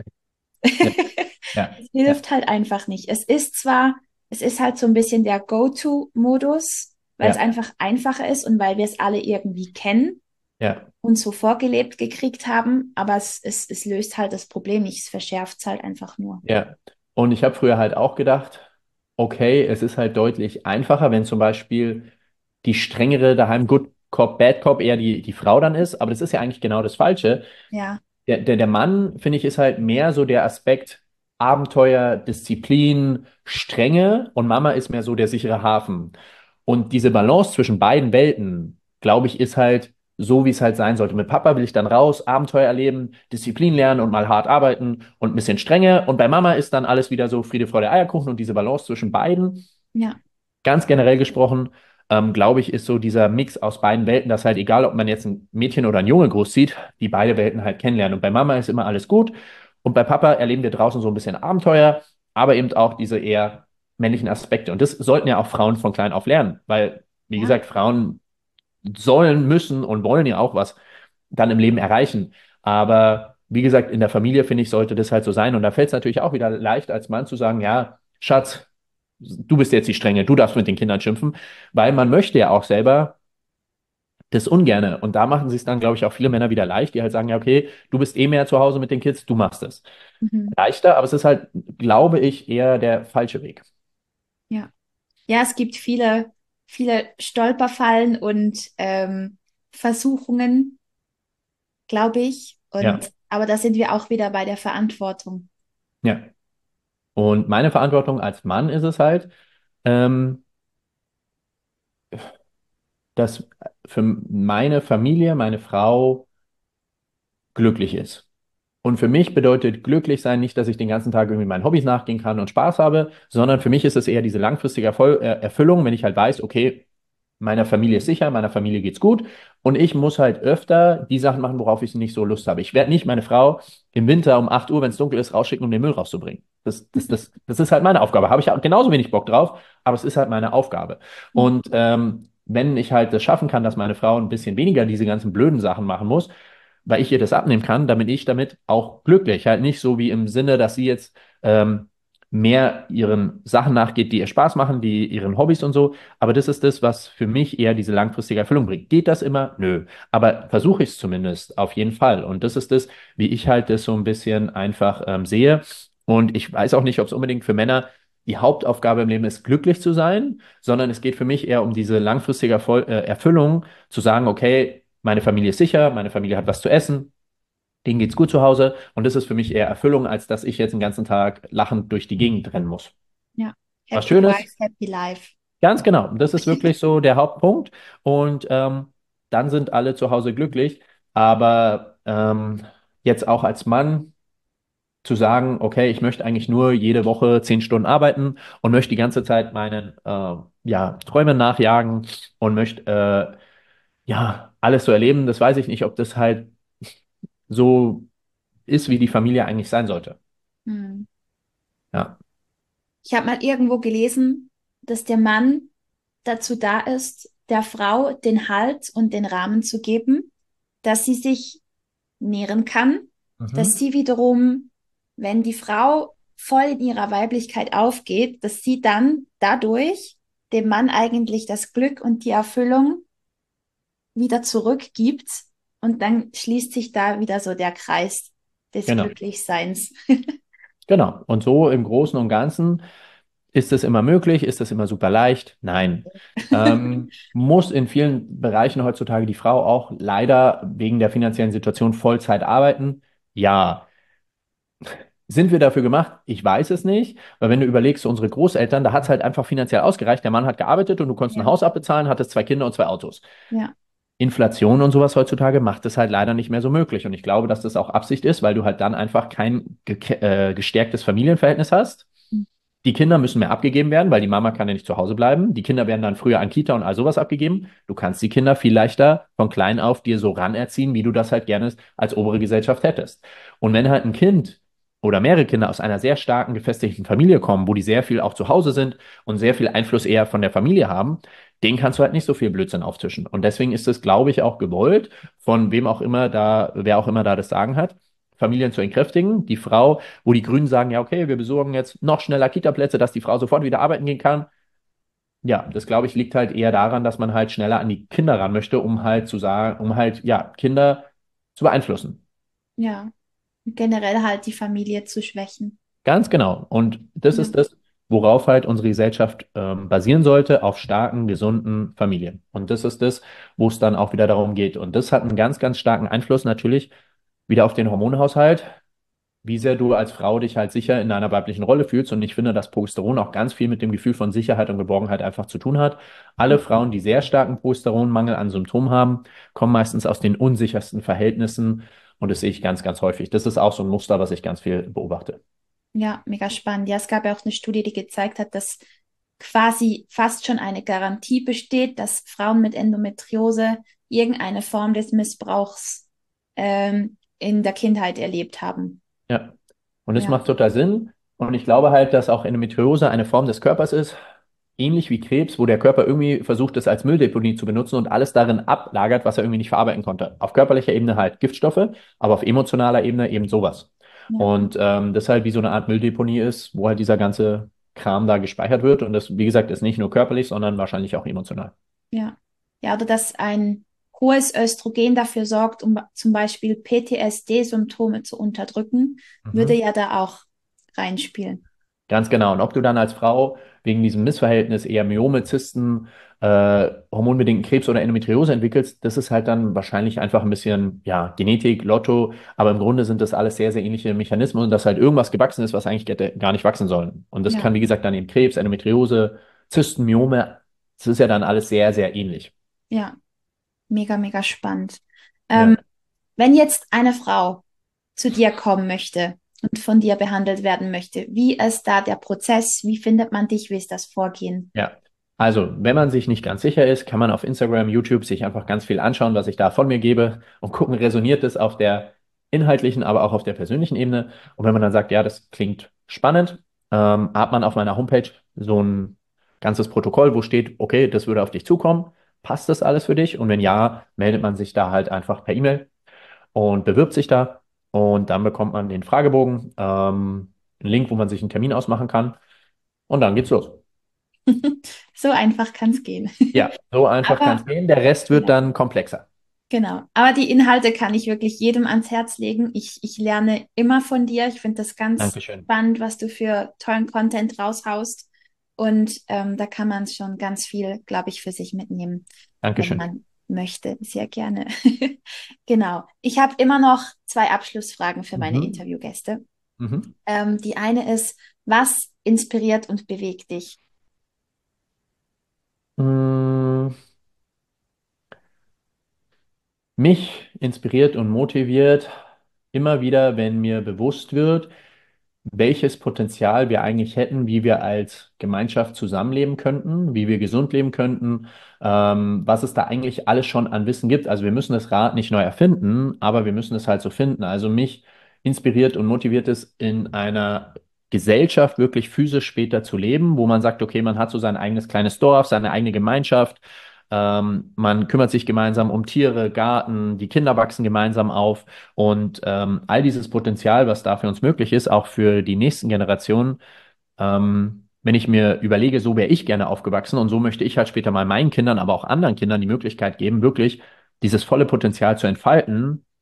ja, ja, Es ja, hilft halt einfach nicht. Es ist zwar, es ist halt so ein bisschen der Go-To-Modus, weil es ja, einfach einfacher ist und weil wir es alle irgendwie kennen ja. und so vorgelebt gekriegt haben, aber es, es, es löst halt das Problem nicht, es verschärft es halt einfach nur. Ja, und ich habe früher halt auch gedacht, okay, es ist halt deutlich einfacher, wenn zum Beispiel die strengere daheim Good Cop, Bad Cop eher die, die Frau dann ist, aber das ist ja eigentlich genau das Falsche. Ja, Der, der, der Mann, finde ich, ist halt mehr so der Aspekt Abenteuer, Disziplin, Strenge und Mama ist mehr so der sichere Hafen. Und diese Balance zwischen beiden Welten, glaube ich, ist halt so, wie es halt sein sollte. Mit Papa will ich dann raus, Abenteuer erleben, Disziplin lernen und mal hart arbeiten und ein bisschen Strenge. Und bei Mama ist dann alles wieder so Friede, Freude, Eierkuchen und diese Balance zwischen beiden. ja, Ganz generell gesprochen, ähm, glaube ich, ist so dieser Mix aus beiden Welten, dass halt egal, ob man jetzt ein Mädchen oder ein Junge großzieht, die beide Welten halt kennenlernen. Und bei Mama ist immer alles gut und bei Papa erleben wir draußen so ein bisschen Abenteuer, aber eben auch diese eher männlichen Aspekte. Und das sollten ja auch Frauen von klein auf lernen, weil, wie ja. gesagt, Frauen sollen, müssen und wollen ja auch was dann im Leben erreichen. Aber wie gesagt, in der Familie, finde ich, sollte das halt so sein. Und da fällt es natürlich auch wieder leicht, als Mann zu sagen, ja, Schatz, du bist jetzt die Strenge, du darfst mit den Kindern schimpfen, weil man möchte ja auch selber das Ungerne. Und da machen sich es dann, glaube ich, auch viele Männer wieder leicht, die halt sagen, ja, okay, du bist eh mehr zu Hause mit den Kids, du machst es. Mhm. Leichter, aber es ist halt, glaube ich, eher der falsche Weg. Ja. Ja, es gibt viele, viele Stolperfallen und ähm, Versuchungen, glaube ich. Ja, Und aber da sind wir auch wieder bei der Verantwortung. ja. Und meine Verantwortung als Mann ist es halt, ähm, dass für meine Familie, meine Frau glücklich ist. Und für mich bedeutet glücklich sein nicht, dass ich den ganzen Tag irgendwie meinen Hobbys nachgehen kann und Spaß habe, sondern für mich ist es eher diese langfristige Erfol äh, Erfüllung, wenn ich halt weiß, okay, meiner Familie ist sicher, meiner Familie geht's gut und ich muss halt öfter die Sachen machen, worauf ich nicht so Lust habe. Ich werde nicht meine Frau im Winter um acht Uhr, wenn es dunkel ist, rausschicken, um den Müll rauszubringen. Das, das, das, das ist halt meine Aufgabe. Habe ich auch genauso wenig Bock drauf, aber es ist halt meine Aufgabe. Und ähm, wenn ich halt das schaffen kann, dass meine Frau ein bisschen weniger diese ganzen blöden Sachen machen muss, weil ich ihr das abnehmen kann, damit ich damit auch glücklich. Halt nicht so wie im Sinne, dass sie jetzt ähm, mehr ihren Sachen nachgeht, die ihr Spaß machen, die ihren Hobbys und so. Aber das ist das, was für mich eher diese langfristige Erfüllung bringt. Geht das immer? Nö. Aber versuche ich es zumindest auf jeden Fall. Und das ist das, wie ich halt das so ein bisschen einfach ähm, sehe. Und ich weiß auch nicht, ob es unbedingt für Männer die Hauptaufgabe im Leben ist, glücklich zu sein, sondern es geht für mich eher um diese langfristige Erfol äh, Erfüllung, zu sagen, okay, meine Familie ist sicher, meine Familie hat was zu essen, denen geht's gut zu Hause und das ist für mich eher Erfüllung, als dass ich jetzt den ganzen Tag lachend durch die Gegend rennen muss. Ja. Was Happy Schönes, Wife, Happy Life. ganz genau, das ist wirklich so der Hauptpunkt und ähm, dann sind alle zu Hause glücklich, aber ähm, jetzt auch als Mann zu sagen, okay, ich möchte eigentlich nur jede Woche zehn Stunden arbeiten und möchte die ganze Zeit meinen äh, ja, Träumen nachjagen und möchte äh, ja alles so erleben, das weiß ich nicht, ob das halt so ist, wie die Familie eigentlich sein sollte. Hm. Ja. Ich habe mal irgendwo gelesen, dass der Mann dazu da ist, der Frau den Halt und den Rahmen zu geben, dass sie sich nähren kann, dass Mhm. sie wiederum, wenn die Frau voll in ihrer Weiblichkeit aufgeht, dass sie dann dadurch dem Mann eigentlich das Glück und die Erfüllung wieder zurückgibt und dann schließt sich da wieder so der Kreis des Genau, Glücklichseins. genau. Und so im Großen und Ganzen Ist das immer möglich? Ist das immer super leicht? Nein. Ähm, muss in vielen Bereichen heutzutage die Frau auch leider wegen der finanziellen Situation Vollzeit arbeiten? Ja. Sind wir dafür gemacht? Ich weiß es nicht, weil wenn du überlegst, so unsere Großeltern, da hat es halt einfach finanziell ausgereicht. Der Mann hat gearbeitet und du konntest ein Ja, Haus abbezahlen, hattest zwei Kinder und zwei Autos. ja, Inflation und sowas heutzutage macht es halt leider nicht mehr so möglich. Und ich glaube, dass das auch Absicht ist, weil du halt dann einfach kein ge äh, gestärktes Familienverhältnis hast. Die Kinder müssen mehr abgegeben werden, weil die Mama kann ja nicht zu Hause bleiben. Die Kinder werden dann früher an Kita und all sowas abgegeben. Du kannst die Kinder viel leichter von klein auf dir so ranerziehen, wie du das halt gerne als obere Gesellschaft hättest. Und wenn halt ein Kind oder mehrere Kinder aus einer sehr starken, gefestigten Familie kommen, wo die sehr viel auch zu Hause sind und sehr viel Einfluss eher von der Familie haben, denen kannst du halt nicht so viel Blödsinn auftischen. Und deswegen ist es, glaube ich, auch gewollt, von wem auch immer da, wer auch immer da das Sagen hat, Familien zu entkräftigen. Die Frau, wo die Grünen sagen, ja, okay, wir besorgen jetzt noch schneller Kita-Plätze, dass die Frau sofort wieder arbeiten gehen kann. Ja, das glaube ich liegt halt eher daran, dass man halt schneller an die Kinder ran möchte, um halt zu sagen, um halt, ja, Kinder zu beeinflussen. ja. Generell halt die Familie zu schwächen. Ganz genau. Und das Ja, ist das, worauf halt unsere Gesellschaft ähm, basieren sollte, auf starken, gesunden Familien. Und das ist das, wo es dann auch wieder darum geht. Und das hat einen ganz, ganz starken Einfluss natürlich wieder auf den Hormonhaushalt, wie sehr du als Frau dich halt sicher in deiner weiblichen Rolle fühlst. Und ich finde, dass Progesteron auch ganz viel mit dem Gefühl von Sicherheit und Geborgenheit einfach zu tun hat. Alle Frauen, die sehr starken Progesteronmangel an Symptomen haben, kommen meistens aus den unsichersten Verhältnissen. Und das sehe ich ganz, ganz häufig. Das ist auch so ein Muster, was ich ganz viel beobachte. ja, mega spannend. Ja, es gab ja auch eine Studie, die gezeigt hat, dass quasi fast schon eine Garantie besteht, dass Frauen mit Endometriose irgendeine Form des Missbrauchs ähm, in der Kindheit erlebt haben. Ja. Und das Ja, macht total Sinn. Und ich glaube halt, dass auch Endometriose eine Form des Körpers ist, ähnlich wie Krebs, wo der Körper irgendwie versucht, es als Mülldeponie zu benutzen und alles darin ablagert, was er irgendwie nicht verarbeiten konnte. Auf körperlicher Ebene halt Giftstoffe, aber auf emotionaler Ebene eben sowas. ja, Und ähm, das halt wie so eine Art Mülldeponie ist, wo halt dieser ganze Kram da gespeichert wird. Und das, wie gesagt, ist nicht nur körperlich, sondern wahrscheinlich auch emotional. ja. Ja, oder dass ein hohes Östrogen dafür sorgt, um zum Beispiel P T S D-Symptome zu unterdrücken, würde Mhm. ja da auch reinspielen. Ganz genau. Und ob du dann als Frau wegen diesem Missverhältnis eher Myome, Zysten, äh, hormonbedingten Krebs oder Endometriose entwickelst, das ist halt dann wahrscheinlich einfach ein bisschen, ja, Genetik, Lotto. Aber im Grunde sind das alles sehr, sehr ähnliche Mechanismen und dass halt irgendwas gewachsen ist, was eigentlich hätte gar nicht wachsen sollen. Und das Ja, kann, wie gesagt, dann eben Krebs, Endometriose, Zysten, Myome, das ist ja dann alles sehr, sehr ähnlich. ja, mega, mega spannend. Ähm, Ja. wenn jetzt eine Frau zu dir kommen möchte und von dir behandelt werden möchte, wie ist da der Prozess? Wie findet man dich? Wie ist das Vorgehen? Ja, also wenn man sich nicht ganz sicher ist, kann man auf Instagram, YouTube sich einfach ganz viel anschauen, was ich da von mir gebe und gucken, resoniert es auf der inhaltlichen, aber auch auf der persönlichen Ebene. Und wenn man dann sagt, ja, das klingt spannend, ähm, hat man auf meiner Homepage so ein ganzes Protokoll, wo steht, okay, das würde auf dich zukommen. Passt das alles für dich? Und wenn ja, meldet man sich da halt einfach per E-Mail und bewirbt sich da. Und dann bekommt man den Fragebogen, ähm, einen Link, wo man sich einen Termin ausmachen kann. Und dann geht's los. So einfach kann es gehen. Ja, so einfach kann Aber es gehen. Der Rest wird ja, dann komplexer. genau. Aber die Inhalte kann ich wirklich jedem ans Herz legen. Ich, ich lerne immer von dir. Ich finde das ganz Dankeschön. spannend, was du für tollen Content raushaust. Und ähm, da kann man schon ganz viel, glaube ich, für sich mitnehmen, wenn Dankeschön. man möchte. Sehr gerne. Genau. Ich habe immer noch zwei Abschlussfragen für meine Mhm. Interviewgäste. Mhm. Ähm, die eine ist, was inspiriert und bewegt dich? Mm, Mich inspiriert und motiviert immer wieder, wenn mir bewusst wird, welches Potenzial wir eigentlich hätten, wie wir als Gemeinschaft zusammenleben könnten, wie wir gesund leben könnten, ähm, was es da eigentlich alles schon an Wissen gibt. Also wir müssen das Rad nicht neu erfinden, aber wir müssen es halt so finden. Also mich inspiriert und motiviert es, in einer Gesellschaft wirklich physisch später zu leben, wo man sagt, okay, man hat so sein eigenes kleines Dorf, seine eigene Gemeinschaft. Ähm, man kümmert sich gemeinsam um Tiere, Garten, die Kinder wachsen gemeinsam auf. Und ähm, all dieses Potenzial, was da für uns möglich ist, auch für die nächsten Generationen, ähm, wenn ich mir überlege, so wäre ich gerne aufgewachsen und so möchte ich halt später mal meinen Kindern, aber auch anderen Kindern die Möglichkeit geben, wirklich dieses volle Potenzial zu entfalten,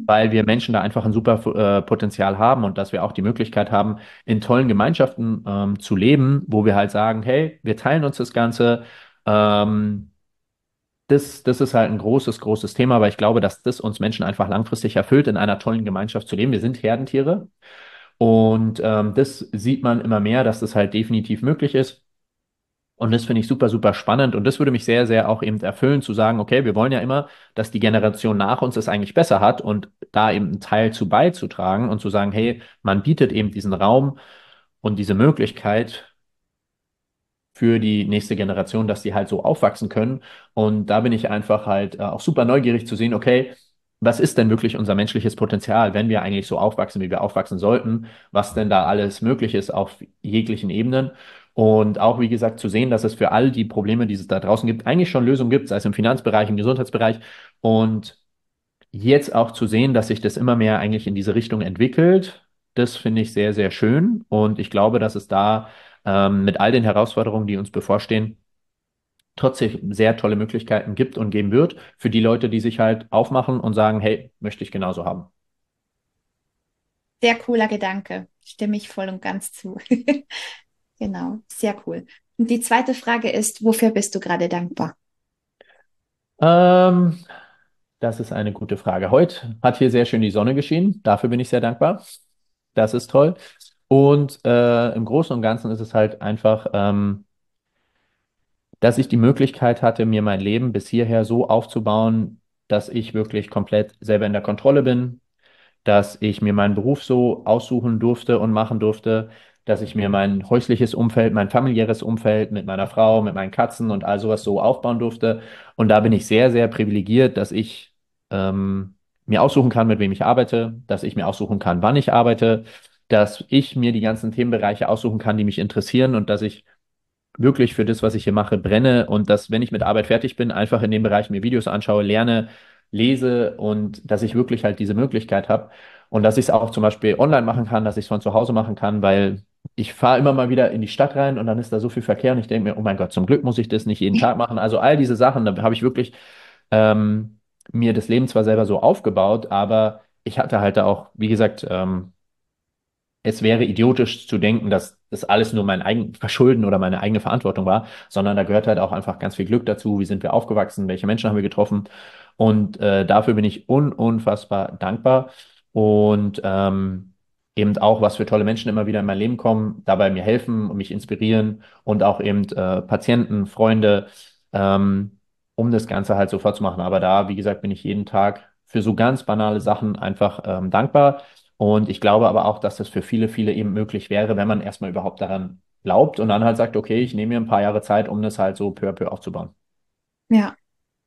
weil wir Menschen da einfach ein super äh, Potenzial haben und dass wir auch die Möglichkeit haben, in tollen Gemeinschaften ähm, zu leben, wo wir halt sagen, hey, wir teilen uns das Ganze. Ähm, das, das ist halt ein großes, großes Thema, weil ich glaube, dass das uns Menschen einfach langfristig erfüllt, in einer tollen Gemeinschaft zu leben. Wir sind Herdentiere und ähm, das sieht man immer mehr, dass das halt definitiv möglich ist. Und das finde ich super, super spannend. Und das würde mich sehr, sehr auch eben erfüllen, zu sagen, okay, wir wollen ja immer, dass die Generation nach uns es eigentlich besser hat und da eben einen Teil zu beizutragen und zu sagen, hey, man bietet eben diesen Raum und diese Möglichkeit für die nächste Generation, dass die halt so aufwachsen können. Und da bin ich einfach halt äh, auch super neugierig zu sehen, okay, was ist denn wirklich unser menschliches Potenzial, wenn wir eigentlich so aufwachsen, wie wir aufwachsen sollten, was denn da alles möglich ist auf jeglichen Ebenen. Und auch, wie gesagt, zu sehen, dass es für all die Probleme, die es da draußen gibt, eigentlich schon Lösungen gibt, sei es im Finanzbereich, im Gesundheitsbereich. Und jetzt auch zu sehen, dass sich das immer mehr eigentlich in diese Richtung entwickelt, das finde ich sehr, sehr schön. Und ich glaube, dass es da ähm, mit all den Herausforderungen, die uns bevorstehen, trotzdem sehr tolle Möglichkeiten gibt und geben wird für die Leute, die sich halt aufmachen und sagen, hey, möchte ich genauso haben. Sehr cooler Gedanke. Stimme ich voll und ganz zu. Genau, sehr cool. Und die zweite Frage ist, wofür bist du gerade dankbar? Ähm, Das ist eine gute Frage. Heute hat hier sehr schön die Sonne geschienen. Dafür bin ich sehr dankbar. Das ist toll. Und äh, im Großen und Ganzen ist es halt einfach, ähm, dass ich die Möglichkeit hatte, mir mein Leben bis hierher so aufzubauen, dass ich wirklich komplett selber in der Kontrolle bin, dass ich mir meinen Beruf so aussuchen durfte und machen durfte, dass ich mir mein häusliches Umfeld, mein familiäres Umfeld mit meiner Frau, mit meinen Katzen und all sowas so aufbauen durfte. Und da bin ich sehr, sehr privilegiert, dass ich ähm, mir aussuchen kann, mit wem ich arbeite, dass ich mir aussuchen kann, wann ich arbeite, dass ich mir die ganzen Themenbereiche aussuchen kann, die mich interessieren und dass ich wirklich für das, was ich hier mache, brenne und dass, wenn ich mit Arbeit fertig bin, einfach in dem Bereich mir Videos anschaue, lerne, lese und dass ich wirklich halt diese Möglichkeit habe und dass ich es auch zum Beispiel online machen kann, dass ich es von zu Hause machen kann, weil ich fahre immer mal wieder in die Stadt rein und dann ist da so viel Verkehr und ich denke mir, oh mein Gott, zum Glück muss ich das nicht jeden Tag machen. Also all diese Sachen, da habe ich wirklich ähm, mir das Leben zwar selber so aufgebaut, aber ich hatte halt da auch, wie gesagt, ähm, es wäre idiotisch zu denken, dass das alles nur mein eigen Verschulden oder meine eigene Verantwortung war, sondern da gehört halt auch einfach ganz viel Glück dazu. Wie sind wir aufgewachsen? Welche Menschen haben wir getroffen? Und äh, dafür bin ich un unfassbar dankbar. Und ähm, eben auch, was für tolle Menschen immer wieder in mein Leben kommen, dabei mir helfen und mich inspirieren und auch eben äh, Patienten, Freunde, ähm, um das Ganze halt sofort zu machen. Aber da, wie gesagt, bin ich jeden Tag für so ganz banale Sachen einfach ähm, dankbar. Und ich glaube aber auch, dass das für viele, viele eben möglich wäre, wenn man erstmal überhaupt daran glaubt und dann halt sagt, okay, ich nehme mir ein paar Jahre Zeit, um das halt so peu à peu aufzubauen. Ja,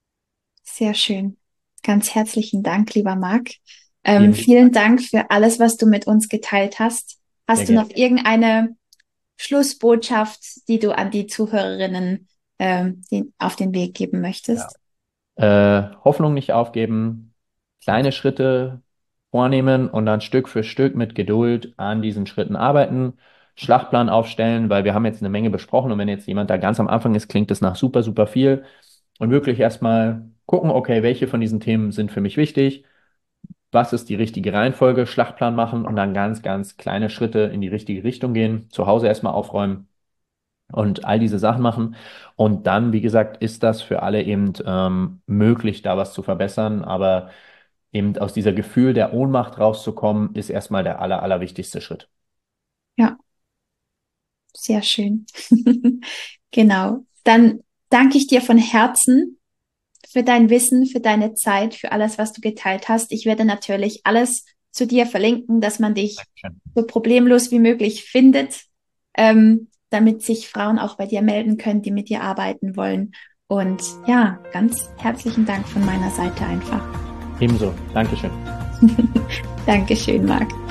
sehr schön. Ganz herzlichen Dank, lieber Marc. Ähm, Vielen lieben vielen Dank. Dank für alles, was du mit uns geteilt hast. Sehr Hast du noch gerne. irgendeine Schlussbotschaft, die du an die Zuhörerinnen ähm, den, auf den Weg geben Ja. möchtest? Äh, Hoffnung nicht aufgeben, kleine Schritte vornehmen und dann Stück für Stück mit Geduld an diesen Schritten arbeiten, Schlachtplan aufstellen, weil wir haben jetzt eine Menge besprochen und wenn jetzt jemand da ganz am Anfang ist, klingt das nach super, super viel und wirklich erstmal gucken, okay, welche von diesen Themen sind für mich wichtig, was ist die richtige Reihenfolge, Schlachtplan machen und dann ganz, ganz kleine Schritte in die richtige Richtung gehen, zu Hause erstmal aufräumen und all diese Sachen machen. Und dann, wie gesagt, ist das für alle eben ähm, möglich, da was zu verbessern, aber eben aus dieser Gefühl der Ohnmacht rauszukommen, ist erstmal der aller, allerwichtigste Schritt. Ja, sehr schön. Genau. Dann danke ich dir von Herzen für dein Wissen, für deine Zeit, für alles, was du geteilt hast. Ich werde natürlich alles zu dir verlinken, dass man dich Dankeschön. so problemlos wie möglich findet, ähm, damit sich Frauen auch bei dir melden können, die mit dir arbeiten wollen. Und ja, ganz herzlichen Dank von meiner Seite einfach. Ebenso. Dankeschön. Dankeschön, Marc.